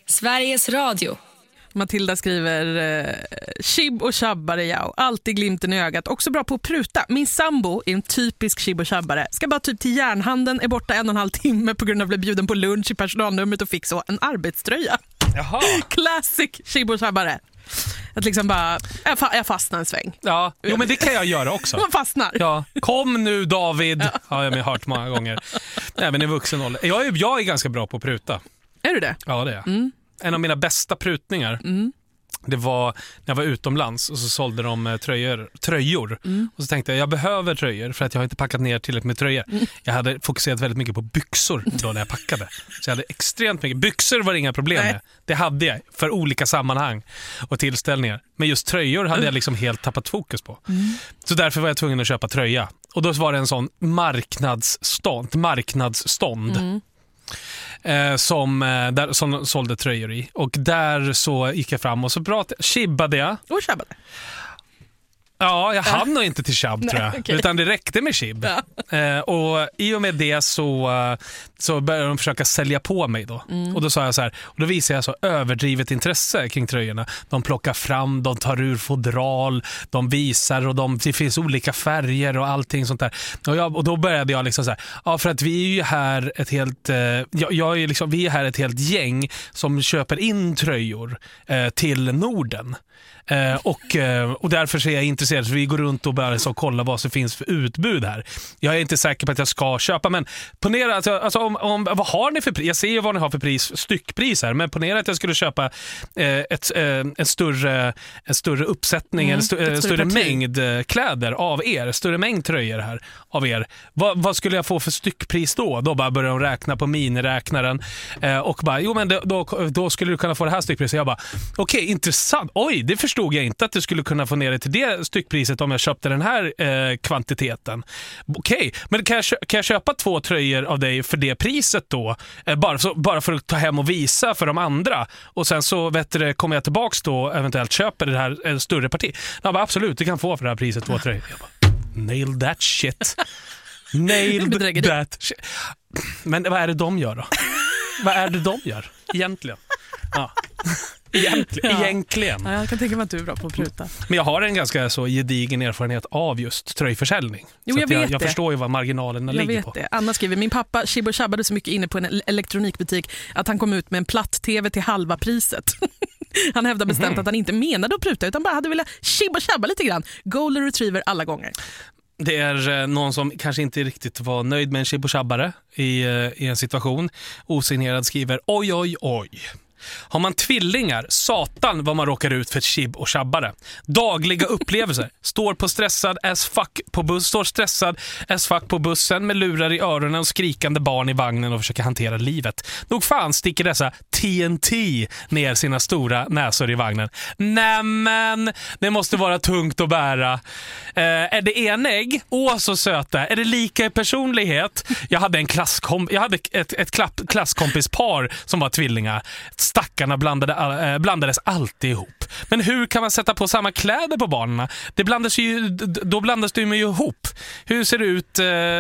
Sveriges Radio. Matilda skriver eh, chib och chabbare, ja, alltid glimten i ögat, också bra på att pruta. Min sambo är en typisk chib och chabbare. Ska bara typ till järnhandeln, är borta en och en halv timme på grund av att bli bjuden på lunch i personalnumret och fick så en arbetströja. Jaha. Classic chib och chabbare. Att liksom bara, jag, fa- jag fastnar en sväng. Ja, jo, men det kan jag göra också. Man fastnar. Ja, kom nu David. Ja, ja jag har hört många gånger. Även i vuxen ålder. Jag är, jag är ganska bra på att pruta. Är du det? Ja, det är jag. Mm. En av mina bästa prutningar, mm. det var när jag var utomlands och så sålde de tröjor. tröjor. Mm. Och så tänkte jag, jag behöver tröjor för att jag har inte packat ner tillräckligt med tröjor. Mm. Jag hade fokuserat väldigt mycket på byxor då när jag packade. Så jag hade extremt mycket. Byxor var det inga problem med. Det hade jag för olika sammanhang och tillställningar. Men just tröjor hade jag liksom helt tappat fokus på. Mm. Så därför var jag tvungen att köpa tröja. Och då var det en sån marknadsstånd. Marknadsstånd. Mm. Eh, som, eh, där, som sålde tröjor i. Och där så gick jag fram och så pratade, chibbade jag. Och chabbade. Ja, jag hann nog inte till chabb tror jag. Okay. Utan det räckte med chibb. Ja. Eh, och i och med det så, så började de försöka sälja på mig då. Mm. Och då sa jag så här, och då visade jag så överdrivet intresse kring tröjorna. De plockar fram, de tar ur fodral, de visar och de, det finns olika färger och allting sånt där. Och, jag, och då började jag liksom så här, ja för att vi är ju här ett helt, eh, jag, jag är liksom, vi är här ett helt gäng som köper in tröjor eh, till Norden. Eh, och, eh, och därför så är jag intresserad, så vi går runt och börjar så kolla vad som finns för utbud här. Jag är inte säker på att jag ska köpa, men ponera att jag, alltså, om, om, vad har ni för pris? Jag ser ju vad ni har för pris, styckpris här, men ponera att jag skulle köpa eh, ett, eh, en, större, en större uppsättning, mm, en st- större, större mängd kläder av er, större mängd tröjor här av er. Va, vad skulle jag få för styckpris då? Då bara börjar de räkna på miniräknaren eh, och bara, jo men då, då skulle du kunna få det här styckpriset. Jag bara, okej, okay, intressant. Oj, det förstår förstod jag inte att du skulle kunna få ner det till det styckpriset om jag köpte den här eh, kvantiteten. Okej, okay. Men kan jag, kan jag köpa två tröjor av dig för det priset då? Eh, bara, så, bara för att ta hem och visa för de andra. Och sen så vet du, kommer jag tillbaks då eventuellt köper det här en större parti. Jag bara, absolut, du kan få för det här priset två tröjor. Jag bara, nailed that shit. Nailed that shit. Men vad är det de gör då? Vad är det de gör egentligen? Ja. Egentligen. Ja. Egentligen. Ja, jag kan tänka mig att du är bra på att pruta. Men jag har en ganska så gedigen erfarenhet av just tröjförsäljning. Jo, så jag, jag, vet jag det. förstår ju vad marginalerna jag ligger vet på. Det. Anna skriver, min pappa chib och chabbade så mycket inne på en elektronikbutik att han kom ut med en platt-tv till halva priset. Han hävdade bestämt mm-hmm. att han inte menade att pruta utan bara hade velat chib och chabba lite grann. Golden retriever alla gånger. Det är någon som kanske inte riktigt var nöjd med en chib och chabbare i, i en situation. Osignerad skriver, oj oj oj. Har man tvillingar, satan vad man råkar ut för ett chib och chabbare. Dagliga upplevelser. Står på stressad as fuck på buss, står stressad as fuck på bussen med lurar i öronen och skrikande barn i vagnen och försöker hantera livet. Nog fan sticker dessa T N T ner sina stora näsor i vagnen. Nämen, det måste vara tungt att bära. Eh, är det enägg? Åh, så söta. Är det lika i personlighet? Jag hade en klasskom- jag hade ett, ett klapp- klasskompispar som var tvillingar. Stackarna blandade, äh, blandades alltid ihop. Men hur kan man sätta på samma kläder på barnen? Det blandas ju, då blandas de ju ihop. Hur ser det ut?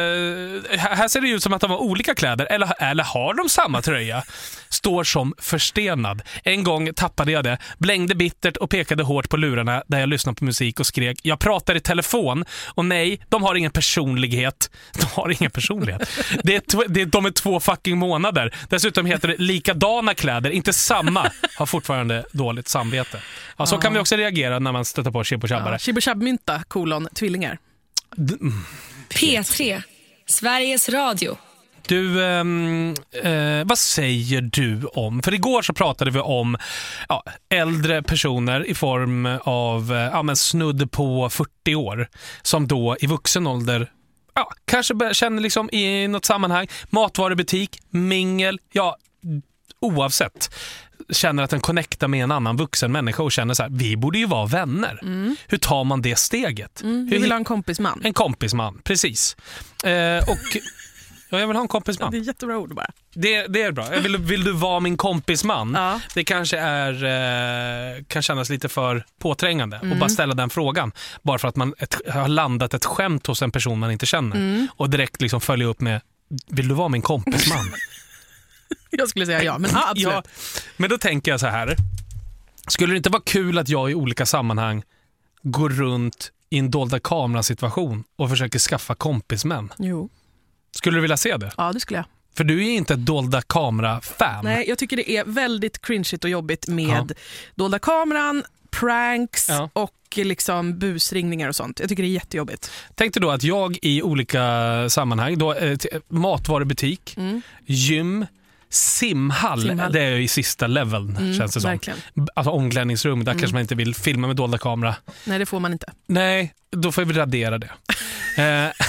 Eh, här ser det ut som att de har olika kläder. Eller, eller har de samma tröja? Står som förstenad. En gång tappade jag det. Blängde bittert och pekade hårt på lurarna där jag lyssnade på musik och skrek. Jag pratar i telefon. Och nej, de har ingen personlighet. De har ingen personlighet. Det är tw- det är, de är två fucking månader. Dessutom heter det likadana kläder. Inte samma. Har fortfarande dåligt samvete. Ja, så ja. Kan vi också reagera när man stöter på chib och chabbare. Ja, chib och chabbmynta, kolon, tvillingar. D- P tre, Sveriges Radio. Du, eh, eh, vad säger du om, för igår så pratade vi om ja, äldre personer i form av eh, ja, men snudd på fyrtio år som då i vuxen ålder ja, kanske känner liksom i något sammanhang, matvarubutik, mingel, ja oavsett känner att den connectar med en annan vuxen människa och känner så här, vi borde ju vara vänner. Mm. Hur tar man det steget? Mm, du vill ha en kompisman. En kompisman, precis. Eh, och ja, jag vill ha en kompisman. Det är jättebra ord bara. Det, det är bra. Jag vill, vill du vara min kompisman? Ja. Det kanske är eh, kan kännas lite för påträngande mm. och bara ställa den frågan. Bara för att man ett, har landat ett skämt hos en person man inte känner. Mm. Och direkt liksom följa upp med, vill du vara min kompisman? Jag skulle säga ja, men ja, absolut. Ja, Men då tänker jag så här. Skulle det inte vara kul att jag i olika sammanhang går runt i en dolda kamerasituation och försöker skaffa kompismän? Jo. Skulle du vilja se det? Ja, det skulle jag. För du är inte ett dolda kamera-fan. Nej, jag tycker det är väldigt cringeigt och jobbigt med ja. dolda kameran, pranks ja. och liksom busringningar och sånt. Jag tycker det är jättejobbigt. Tänkte då att jag i olika sammanhang, då, eh, varubutik, mm. gym, simhall, simhall, det är ju i sista leveln mm, känns det som. Verkligen. Alltså omklädningsrum, där mm. kanske man inte vill filma med dolda kamera. Nej, det får man inte. Nej, då får vi radera det. eh,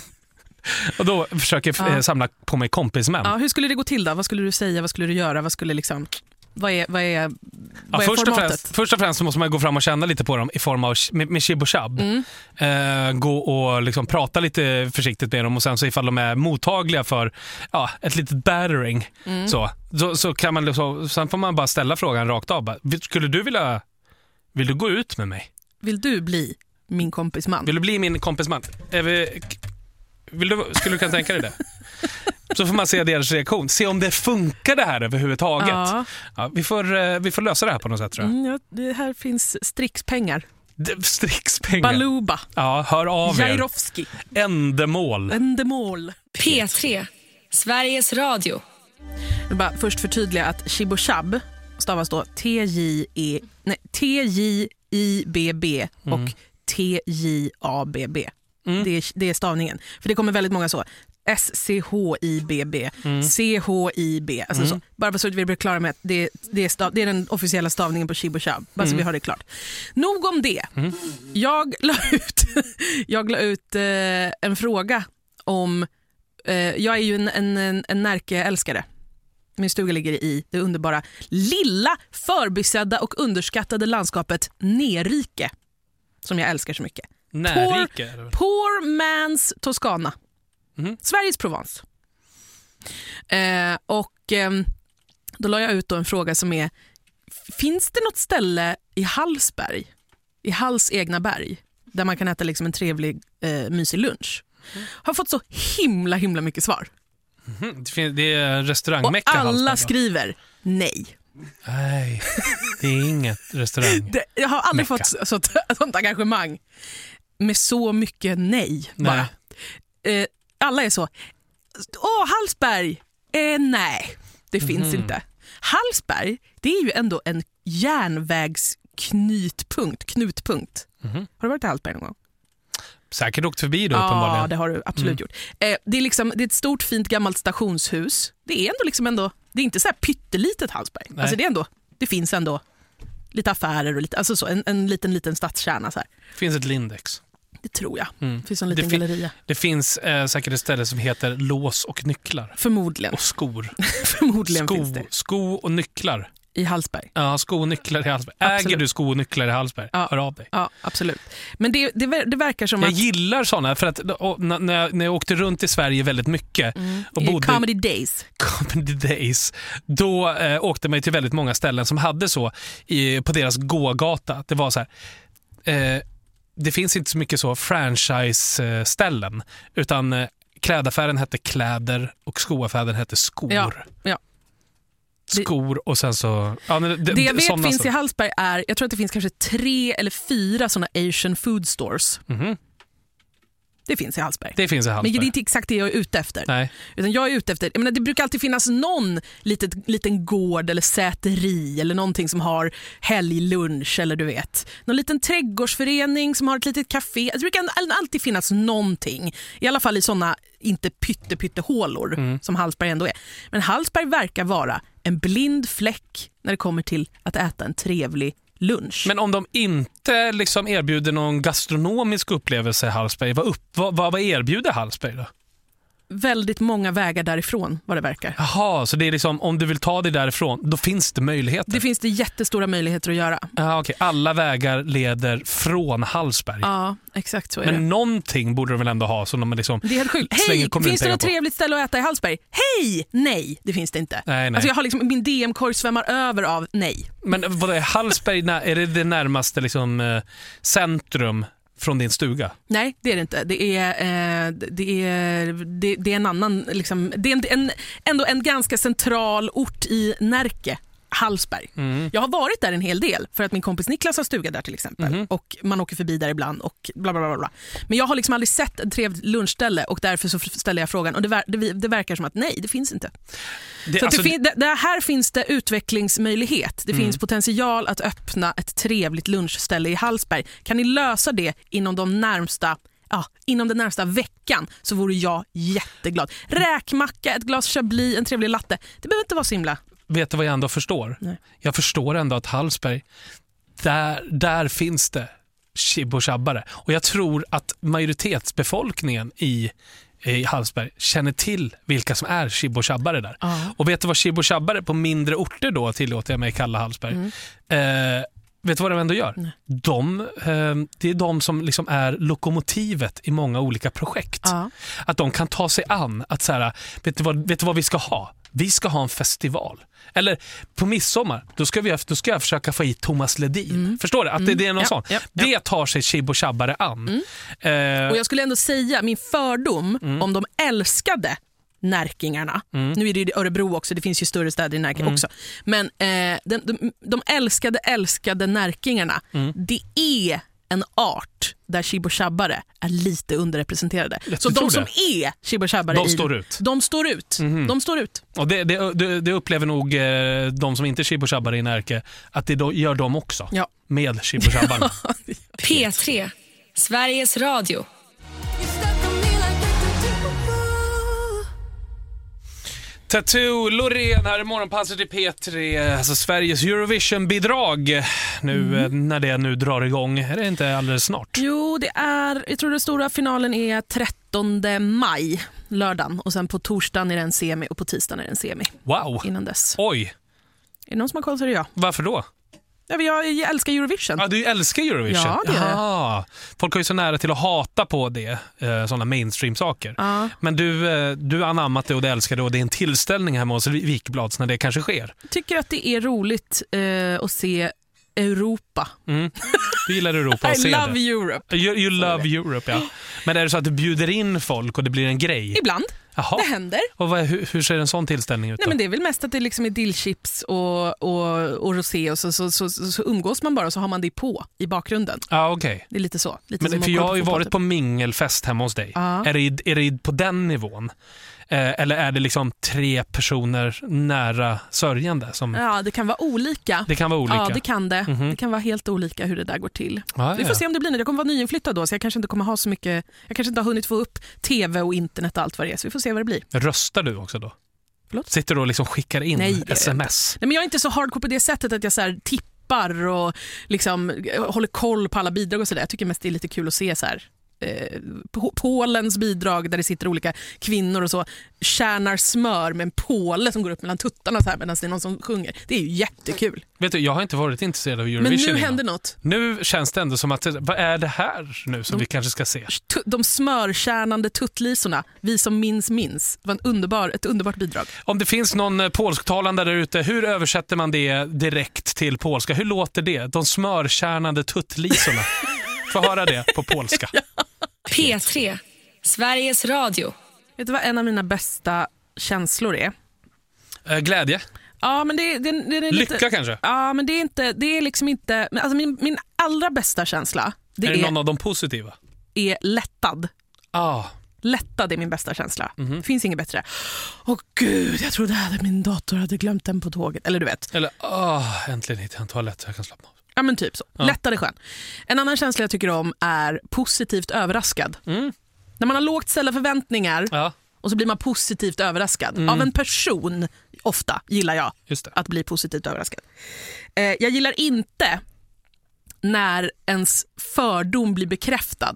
och då försöker jag ja. samla på mig kompismän. Ja, hur skulle det gå till då? Vad skulle du säga? Vad skulle du göra? Vad skulle liksom... Vad är, vad är, vad ja, är först, och formatet? främst, först och främst så måste man gå fram och känna lite på dem i form av med, med shib och shab. Mm. Eh, gå och liksom prata lite försiktigt med dem och sen så ifall de är mottagliga för ja, ett litet battering mm. så, så, så kan man liksom, sen får man bara ställa frågan rakt av. Skulle du vilja vill du gå ut med mig? Vill du bli min kompisman? Vill du bli min kompisman? Är vi, vill du, skulle du kunna tänka dig det? Så får man se deras reaktion. Se om det funkar det här överhuvudtaget. Ja. Ja, vi, får, vi får lösa det här på något sätt tror jag. Mm, ja, det här finns Strix-pengar. Strix-pengar. Baluba. Ja, hör av er. Jairovski. Endemål. Endemål. P tre. Sveriges Radio. Jag vill bara först förtydliga att shib och shab stavas då T J E nej, T J I B B och mm. T J A B B. Mm. Det, är, det är stavningen. För det kommer väldigt många så. S C H I B B, mm. C H I B. Alltså mm. så, bara så att vi blir klara med att det, det, är stav, det är den officiella stavningen på shib och shab. Bara mm. så vi har det klart. Nog om det. Mm. Jag la ut, jag la ut eh, en fråga om... Eh, jag är ju en, en, en, en närkeälskare. Min stuga ligger i det underbara lilla, förbisedda och underskattade landskapet Nerike. Som jag älskar så mycket. Närrike? Poor, poor man's Toscana. Mm. Sveriges Provence. Eh, och eh, då la jag ut då en fråga som är: finns det något ställe i Hallsberg, i Halls egna berg, där man kan äta liksom en trevlig eh, mysig lunch? Mm. Har fått så himla himla mycket svar. Mm. Det är restaurangmecka. Och alla Hallsberg, skriver nej. Nej, det är inget restaurang. Det, jag har aldrig Mecka. fått sånt, sånt engagemang med så mycket nej. Bara. Nej. Eh, alla är så, åh Hallsberg, eh, nej, det mm. finns inte. Hallsberg, det är ju ändå en järnvägsknutpunkt, knutpunkt. Mm. Har du varit i Hallsberg någon gång? Säkert åkt förbi då ja, uppenbarligen. Ja, det har du absolut mm. gjort. Eh, det, är liksom, det är ett stort fint gammalt stationshus. Det är ändå liksom ändå, det är inte så här pyttelitet Hallsberg. Nej. Alltså det är ändå, det finns ändå lite affärer och lite, alltså så, en, en liten liten stadskärna så här. Finns ett Lindex. Det tror jag. Mm. Det finns en liten det galleria. Det finns eh, säkert ett ställe som heter lås och nycklar. Förmodligen. Och skor. Förmodligen sko, finns det. Sko och nycklar. I Hallsberg. Ja, sko och nycklar i Hallsberg. Absolut. Äger du sko och nycklar i Hallsberg? Ja. Hör av dig. Ja, absolut. Men det, det, det verkar som jag att... Jag gillar sådana, för att och, när, jag, när jag åkte runt i Sverige väldigt mycket mm. och bodde... Comedy Days. Comedy Days. Då eh, åkte man till väldigt många ställen som hade så i, på deras gågata. Det var så här... Eh, det finns inte så mycket så franchise-ställen, utan eh, klädaffären hette kläder och skoaffären hette skor. Ja, ja. Skor och sen så... Ja, det, det jag vet finns så. I Hallsberg är, jag tror att det finns kanske tre eller fyra såna Asian food stores. Mm-hmm. Det finns i Hallsberg. Det finns i Hallsberg. Men det är inte exakt det jag är ute efter. Nej. Utan jag är ute efter, jag menar, det brukar alltid finnas någon litet, liten gård eller säteri eller någonting som har helglunch eller du vet. Någon liten trädgårdsförening som har ett litet café. Det brukar alltid finnas någonting. I alla fall i såna inte pytte pytte hålor mm. som Hallsberg ändå är. Men Hallsberg verkar vara en blind fläck när det kommer till att äta en trevlig lunch. Men om de inte liksom erbjuder någon gastronomisk upplevelse i Hallsberg, vad, upp, vad, vad erbjuder Hallsberg då? Väldigt många vägar därifrån, vad det verkar. Jaha, så det är liksom, om du vill ta dig därifrån, då finns det möjligheter? Det finns det jättestora möjligheter att göra. Ja, okej. Alla vägar leder från Hallsberg. Ja, exakt så är Men det. Men någonting borde de väl ändå ha, så de liksom det är helt sjukt. Hej, finns det något på. trevligt ställe att äta i Hallsberg? Hej! Nej, det finns det inte. Nej, nej. Alltså jag har liksom, min D M-korg svämmar över av nej. Men vad är Hallsberg, är det det närmaste liksom, eh, centrum från din stuga? Nej, det är det inte. Det är, eh, det är, det, det är en annan... Liksom, det är en, en, ändå en ganska central ort i Närke. Hallsberg. Mm. Jag har varit där en hel del för att min kompis Niklas har stuga där till exempel. Mm. Och man åker förbi där ibland och bla bla bla bla. Men jag har liksom aldrig sett ett trevligt lunchställe och därför så ställer jag frågan och det, ver- det, det verkar som att nej, det finns inte. Det, så alltså, det fin- det, det här finns det utvecklingsmöjlighet. Det mm. finns potential att öppna ett trevligt lunchställe i Hallsberg. Kan ni lösa det inom de närmsta Ja, inom den närmsta veckan så vore jag jätteglad. Räkmacka, ett glas chablis, en trevlig latte. Det behöver inte vara så himla. Vet du vad jag ändå förstår? Nej. Jag förstår ändå att Hallsberg, där, där finns det chib och chabbare. Och jag tror att majoritetsbefolkningen i, i Hallsberg känner till vilka som är chib och chabbare där. Ah. Och vet du vad chib och chabbare på mindre orter då tillåter jag mig kalla Hallsberg? Mm. Eh, Vet du vad de ändå gör? Nej. De, eh, det är de som liksom är lokomotivet i många olika projekt. Ja. Att de kan ta sig an att så här, vet du vad, vet du vad vi ska ha? Vi ska ha en festival. Eller på midsommar, då ska, vi, då ska jag försöka få i Thomas Ledin. Mm. Förstår du? Att det, det är någon Ja, sån. ja, ja. Det tar sig chib och chabbare an. Mm. Eh, Och jag skulle ändå säga, min fördom Mm. om de älskade närkingarna. Mm. Nu är det i Örebro också, det finns ju större städer i Närke Mm. också. Men eh, de, de, de älskade, älskade närkingarna, Mm. det är en art där chib och chabbare är lite underrepresenterade. Jag Så tror de som det. är chib och chabbare De i, står ut. De står ut. Mhm. De står ut. och det, det, det, det upplever nog eh, de som inte är chib och chabbare i Närke att det då, gör de också. Ja. Med chib och chabbarna. P tre, Sveriges Radio. Tattoo, Loreen här i morgonpasset i P tre, alltså Sveriges Eurovision-bidrag nu mm. när det nu drar igång. Är det inte alldeles snart? Jo, det är, jag tror den stora finalen är trettonde maj, lördagen. Och sen på torsdagen är det en semi och på tisdagen är det en semi. Wow. Innan dess. Oj. Är det någon som har koll så är det jag. Varför då? Ja, men jag älskar Eurovision. Ja, du älskar Eurovision. Ja, det gör jag. Jaha. Folk har ju så nära till att hata på det, eh, sådana mainstream-saker. Ja. Men du, eh, du har anammat det och det älskar det och det är en tillställning hemma hos Vikblads när det kanske sker. Jag tycker att det är roligt eh, att se Europa. Mm. Du gillar Europa och I ser love det. Europe. You, you love Europe, ja. Men är det så att du bjuder in folk och det blir en grej? Ibland. Jaha. Det händer. Och vad, hur, hur ser en sån tillställning ut då? Nej, men det är väl mest att det liksom är dillchips och, och, och rosé och så, så, så, så, så umgås man bara och så har man det på i bakgrunden. Ja, okej. Okay. Det är lite så. Lite Men som för att jag kolla har ju fotboll, varit typ. på mingelfest hemma hos dig. Ja. Är, det, är det på den nivån? Eh, eller är det liksom tre personer nära sörjande? Som... Ja, det kan vara olika. Det kan vara olika. Ja, det kan det. Mhm. Det kan vara helt olika hur det där går till. Ja, Vi får ja. se om det blir. Jag kommer vara nyinflyttad då så jag kanske inte kommer ha så mycket. Jag kanske inte har hunnit få upp tv och internet och allt vad det är. Så vi får se vad det blir. Röstar du också då? Förlåt? Sitter du och liksom skickar in Nej, det gör jag sms? Nej, men jag är inte så hardcore på det sättet att jag så här tippar och liksom håller koll på alla bidrag och sådär. Jag tycker mest det är lite kul att se så här. Eh, Polens bidrag där det sitter olika kvinnor och så kärnar smör med en påle som går upp mellan tuttarna så här medan det är någon som sjunger. Det är ju jättekul. Vet du, jag har inte varit intresserad av Eurovision Men nu innan. händer något. Nu känns det ändå som att, vad är det här nu som De- vi kanske ska se? Tu- De smörkärnande tuttlisorna, vi som minns minns. Det var en underbar, ett underbart bidrag. Om det finns någon eh, polsktalande där ute, hur översätter man det direkt till polska? Hur låter det? De smörkärnande tuttlisorna. Få höra det på polska. P tre, Sveriges Radio. Vet du vad en av mina bästa känslor är? Eh, glädje? Ja, men det, det, det, det är lite... Lycka kanske? Ja, men det är inte, det är liksom inte, men alltså min, min allra bästa känsla det är är, det någon av de positiva? är lättad. Ah. Lättad är min bästa känsla. Mhm. Det finns inget bättre. Åh gud, jag trodde att min dator hade glömt den på tåget. Eller du vet. Eller, ah, äntligen hittar jag en toalett så jag kan slappna av. Ja, men typ så. Ja. Lättad är skön. En annan känsla jag tycker om är positivt överraskad. Mm. När man har lågt ställda förväntningar Ja, och så blir man positivt överraskad. Mm. Av en person, ofta gillar jag just det. att bli positivt överraskad. Eh, jag gillar inte när ens fördom blir bekräftad.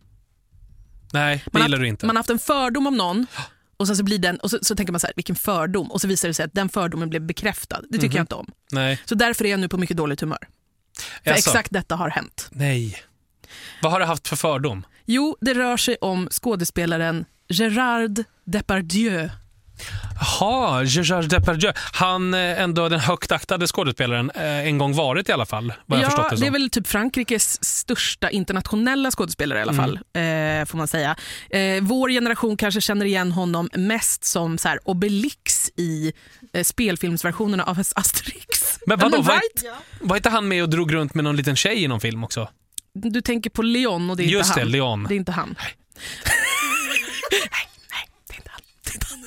Nej, det Man gillar har, du inte. Man har haft en fördom om någon och sen så blir den och så, så tänker man så här, vilken fördom, och så visar det sig att den fördomen blev bekräftad. Det tycker Mhm. jag inte om. Nej. Så därför är jag nu på mycket dåligt humör. För Jaså? exakt detta har hänt. Nej. Vad har du haft för fördom? Jo, det rör sig om skådespelaren Gérard Depardieu. Jaha, Gérard Depardieu. Han ändå den högt aktade skådespelaren en gång varit i alla fall. Vad jag ja, det, det är väl typ Frankrikes största internationella skådespelare i alla fall, mm. eh, får man säga. Eh, vår generation kanske känner igen honom mest som så här, Obelix i eh, spelfilmsversionerna av Asterix. Men vadå, var, right? var inte han med och drog runt med någon liten tjej i någon film också? Du tänker på Leon och det är Just inte det, han. Leon. Det är inte han. Nej. nej, nej, det är inte han. Det är inte han.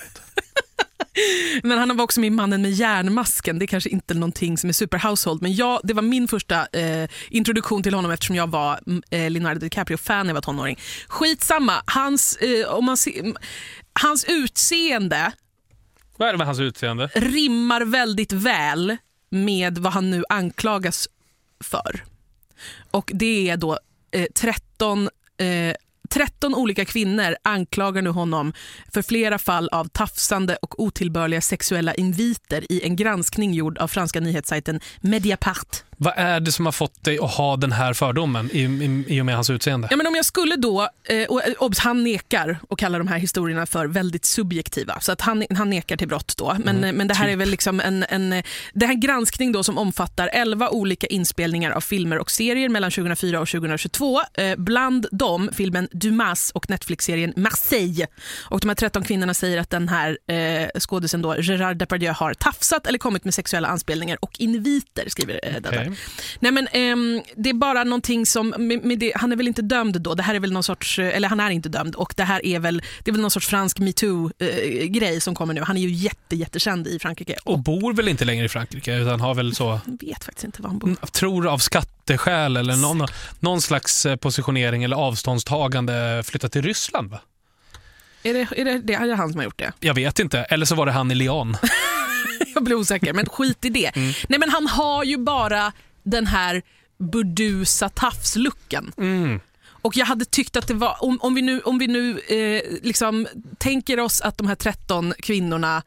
Men han var också med Mannen med järnmasken. Det är kanske inte någonting som är super household, men jag, det var min första eh, introduktion till honom eftersom jag var eh, Leonardo DiCaprio-fan när jag var tonåring. Skitsamma, hans, eh, om man ser, hans utseende... Vad är det med hans utseende? Rimmar väldigt väl med vad han nu anklagas för. Och det är då eh, tretton... Eh, tretton olika kvinnor anklagar nu honom för flera fall av tafsande och otillbörliga sexuella inviter i en granskning gjord av franska nyhetssajten Mediapart. Vad är det som har fått dig att ha den här fördomen i, i, i och med hans utseende? Ja, men om jag skulle då, eh, och, obs, han nekar och kallar de här historierna för väldigt subjektiva, så att han, han nekar till brott då. Men, mm, men det här typ. är väl liksom en, en det här granskning då som omfattar elva olika inspelningar av filmer och serier mellan tjugohundrafyra och tjugohundratjugotvå. Eh, bland dem filmen Dumas och Netflix-serien Marseille. Och de här tretton kvinnorna säger att den här eh, skådisen då, Gérard Depardieu, har tafsat eller kommit med sexuella anspelningar och inviter, skriver eh, den. Okay. Nej, men eh, det är bara någonting som med, med det, han är väl inte dömd då. Det här är väl någon sorts, eller han är inte dömd, och det här är väl det är väl någon sorts fransk MeToo eh, grej som kommer nu. Han är ju jätte jättekänd i Frankrike och, och bor väl inte längre i Frankrike utan har väl så, jag vet faktiskt inte var han bor. Tror av skatteskäl eller någon, någon slags positionering eller avståndstagande flyttat till Ryssland, va? Är det, är det, det är han som har gjort det? Jag vet inte, eller så var det han i Lyon. Jag blir osäker, men skit i det. Mm. Nej, men han har ju bara den här burdusa tafslucken. Mm. Och jag hade tyckt att det var, om, om vi nu, om vi nu eh, liksom tänker oss att de här tretton kvinnorna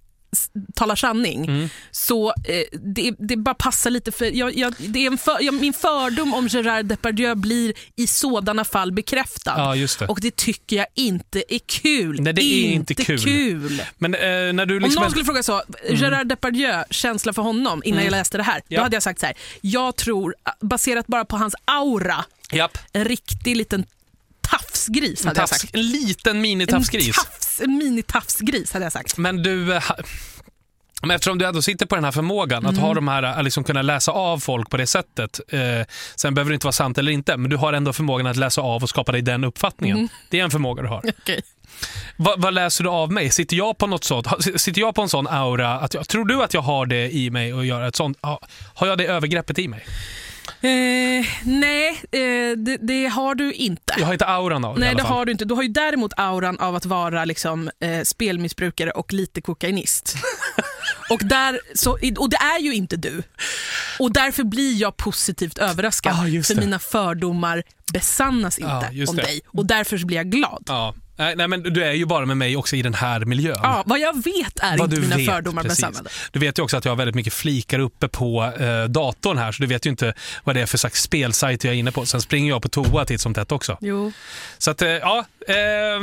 talar sanning, mm. så eh, det, det bara passar lite för jag, jag, det är en för, jag, min fördom om Gérard Depardieu blir i sådana fall bekräftad. Ja, just det. Och det tycker jag inte är kul. Nej, det är inte, inte kul. kul. Men, eh, när du liksom om någon skulle fråga så, mm. Gérard Depardieu, känsla för honom innan mm. jag läste det här, ja. Då hade jag sagt så här: jag tror, baserat bara på hans aura, Japp. en riktig liten tafsgris hade tafs, jag sagt. En liten mini-tafsgris. En, tafs, en mini-tafsgris hade jag sagt. Men du, men eftersom du ändå sitter på den här förmågan mm. att ha de här, att liksom kunna läsa av folk på det sättet, eh, sen behöver det inte vara sant eller inte, men du har ändå förmågan att läsa av och skapa dig den uppfattningen. Mm. Det är en förmåga du har. Okay. Va, vad läser du av mig? Sitter jag på något sånt? Sitter jag på en sån aura? Att jag, tror du att jag har det i mig och gör ett sånt? Har jag det övergreppet i mig? Eh, nej, eh, det, det har du inte. Jag har inte auran av det. Nej, det har du inte. Du har ju däremot auran av att vara liksom, eh, spelmissbrukare och lite kokainist. och, där, så, och det är ju inte du. Och därför blir jag positivt överraskad. Ah, för mina fördomar besannas inte ah, om det. dig. Och därför blir jag glad. Ja. Nej, men du är ju bara med mig också i den här miljön. Ja, vad jag vet är vad inte mina vet, fördomar precis. besannade. Du vet ju också att jag har väldigt mycket flikar uppe på eh, datorn här, så du vet ju inte vad det är för slags spelsajt jag är inne på. Sen springer jag på toa titt som tätt också. Jo. Så att, eh, ja, eh,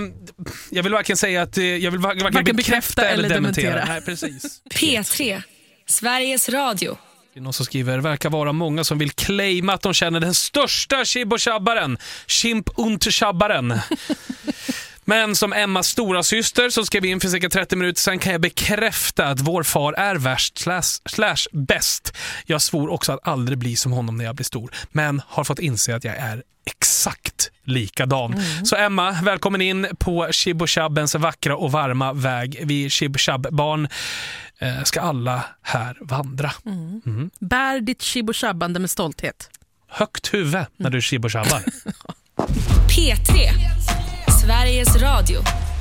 jag vill varken säga att, eh, jag vill varken, varken bekräfta, bekräfta eller, eller dementera. dementera. Nej, precis. P tre, Sveriges Radio. Det är någon som skriver, det verkar vara många som vill claima att de känner den största chib-och-chabbaren. Chimp und chabbaren. Men som Emmas stora syster som skrev in för cirka trettio minuter sedan kan jag bekräfta att vår far är värst slash, slash bäst. Jag svor också att aldrig bli som honom när jag blir stor, men har fått inse att jag är exakt likadan. Mm. Så Emma, välkommen in på Chib-och-chabbens vackra och varma väg. Vi Chib-och-chabb-barn eh, ska alla här vandra. Mm. Mm. Bär ditt Chib-och-chabbande med stolthet. Högt huvud när du Chib-och-chabbar. P tre, Sveriges Radio.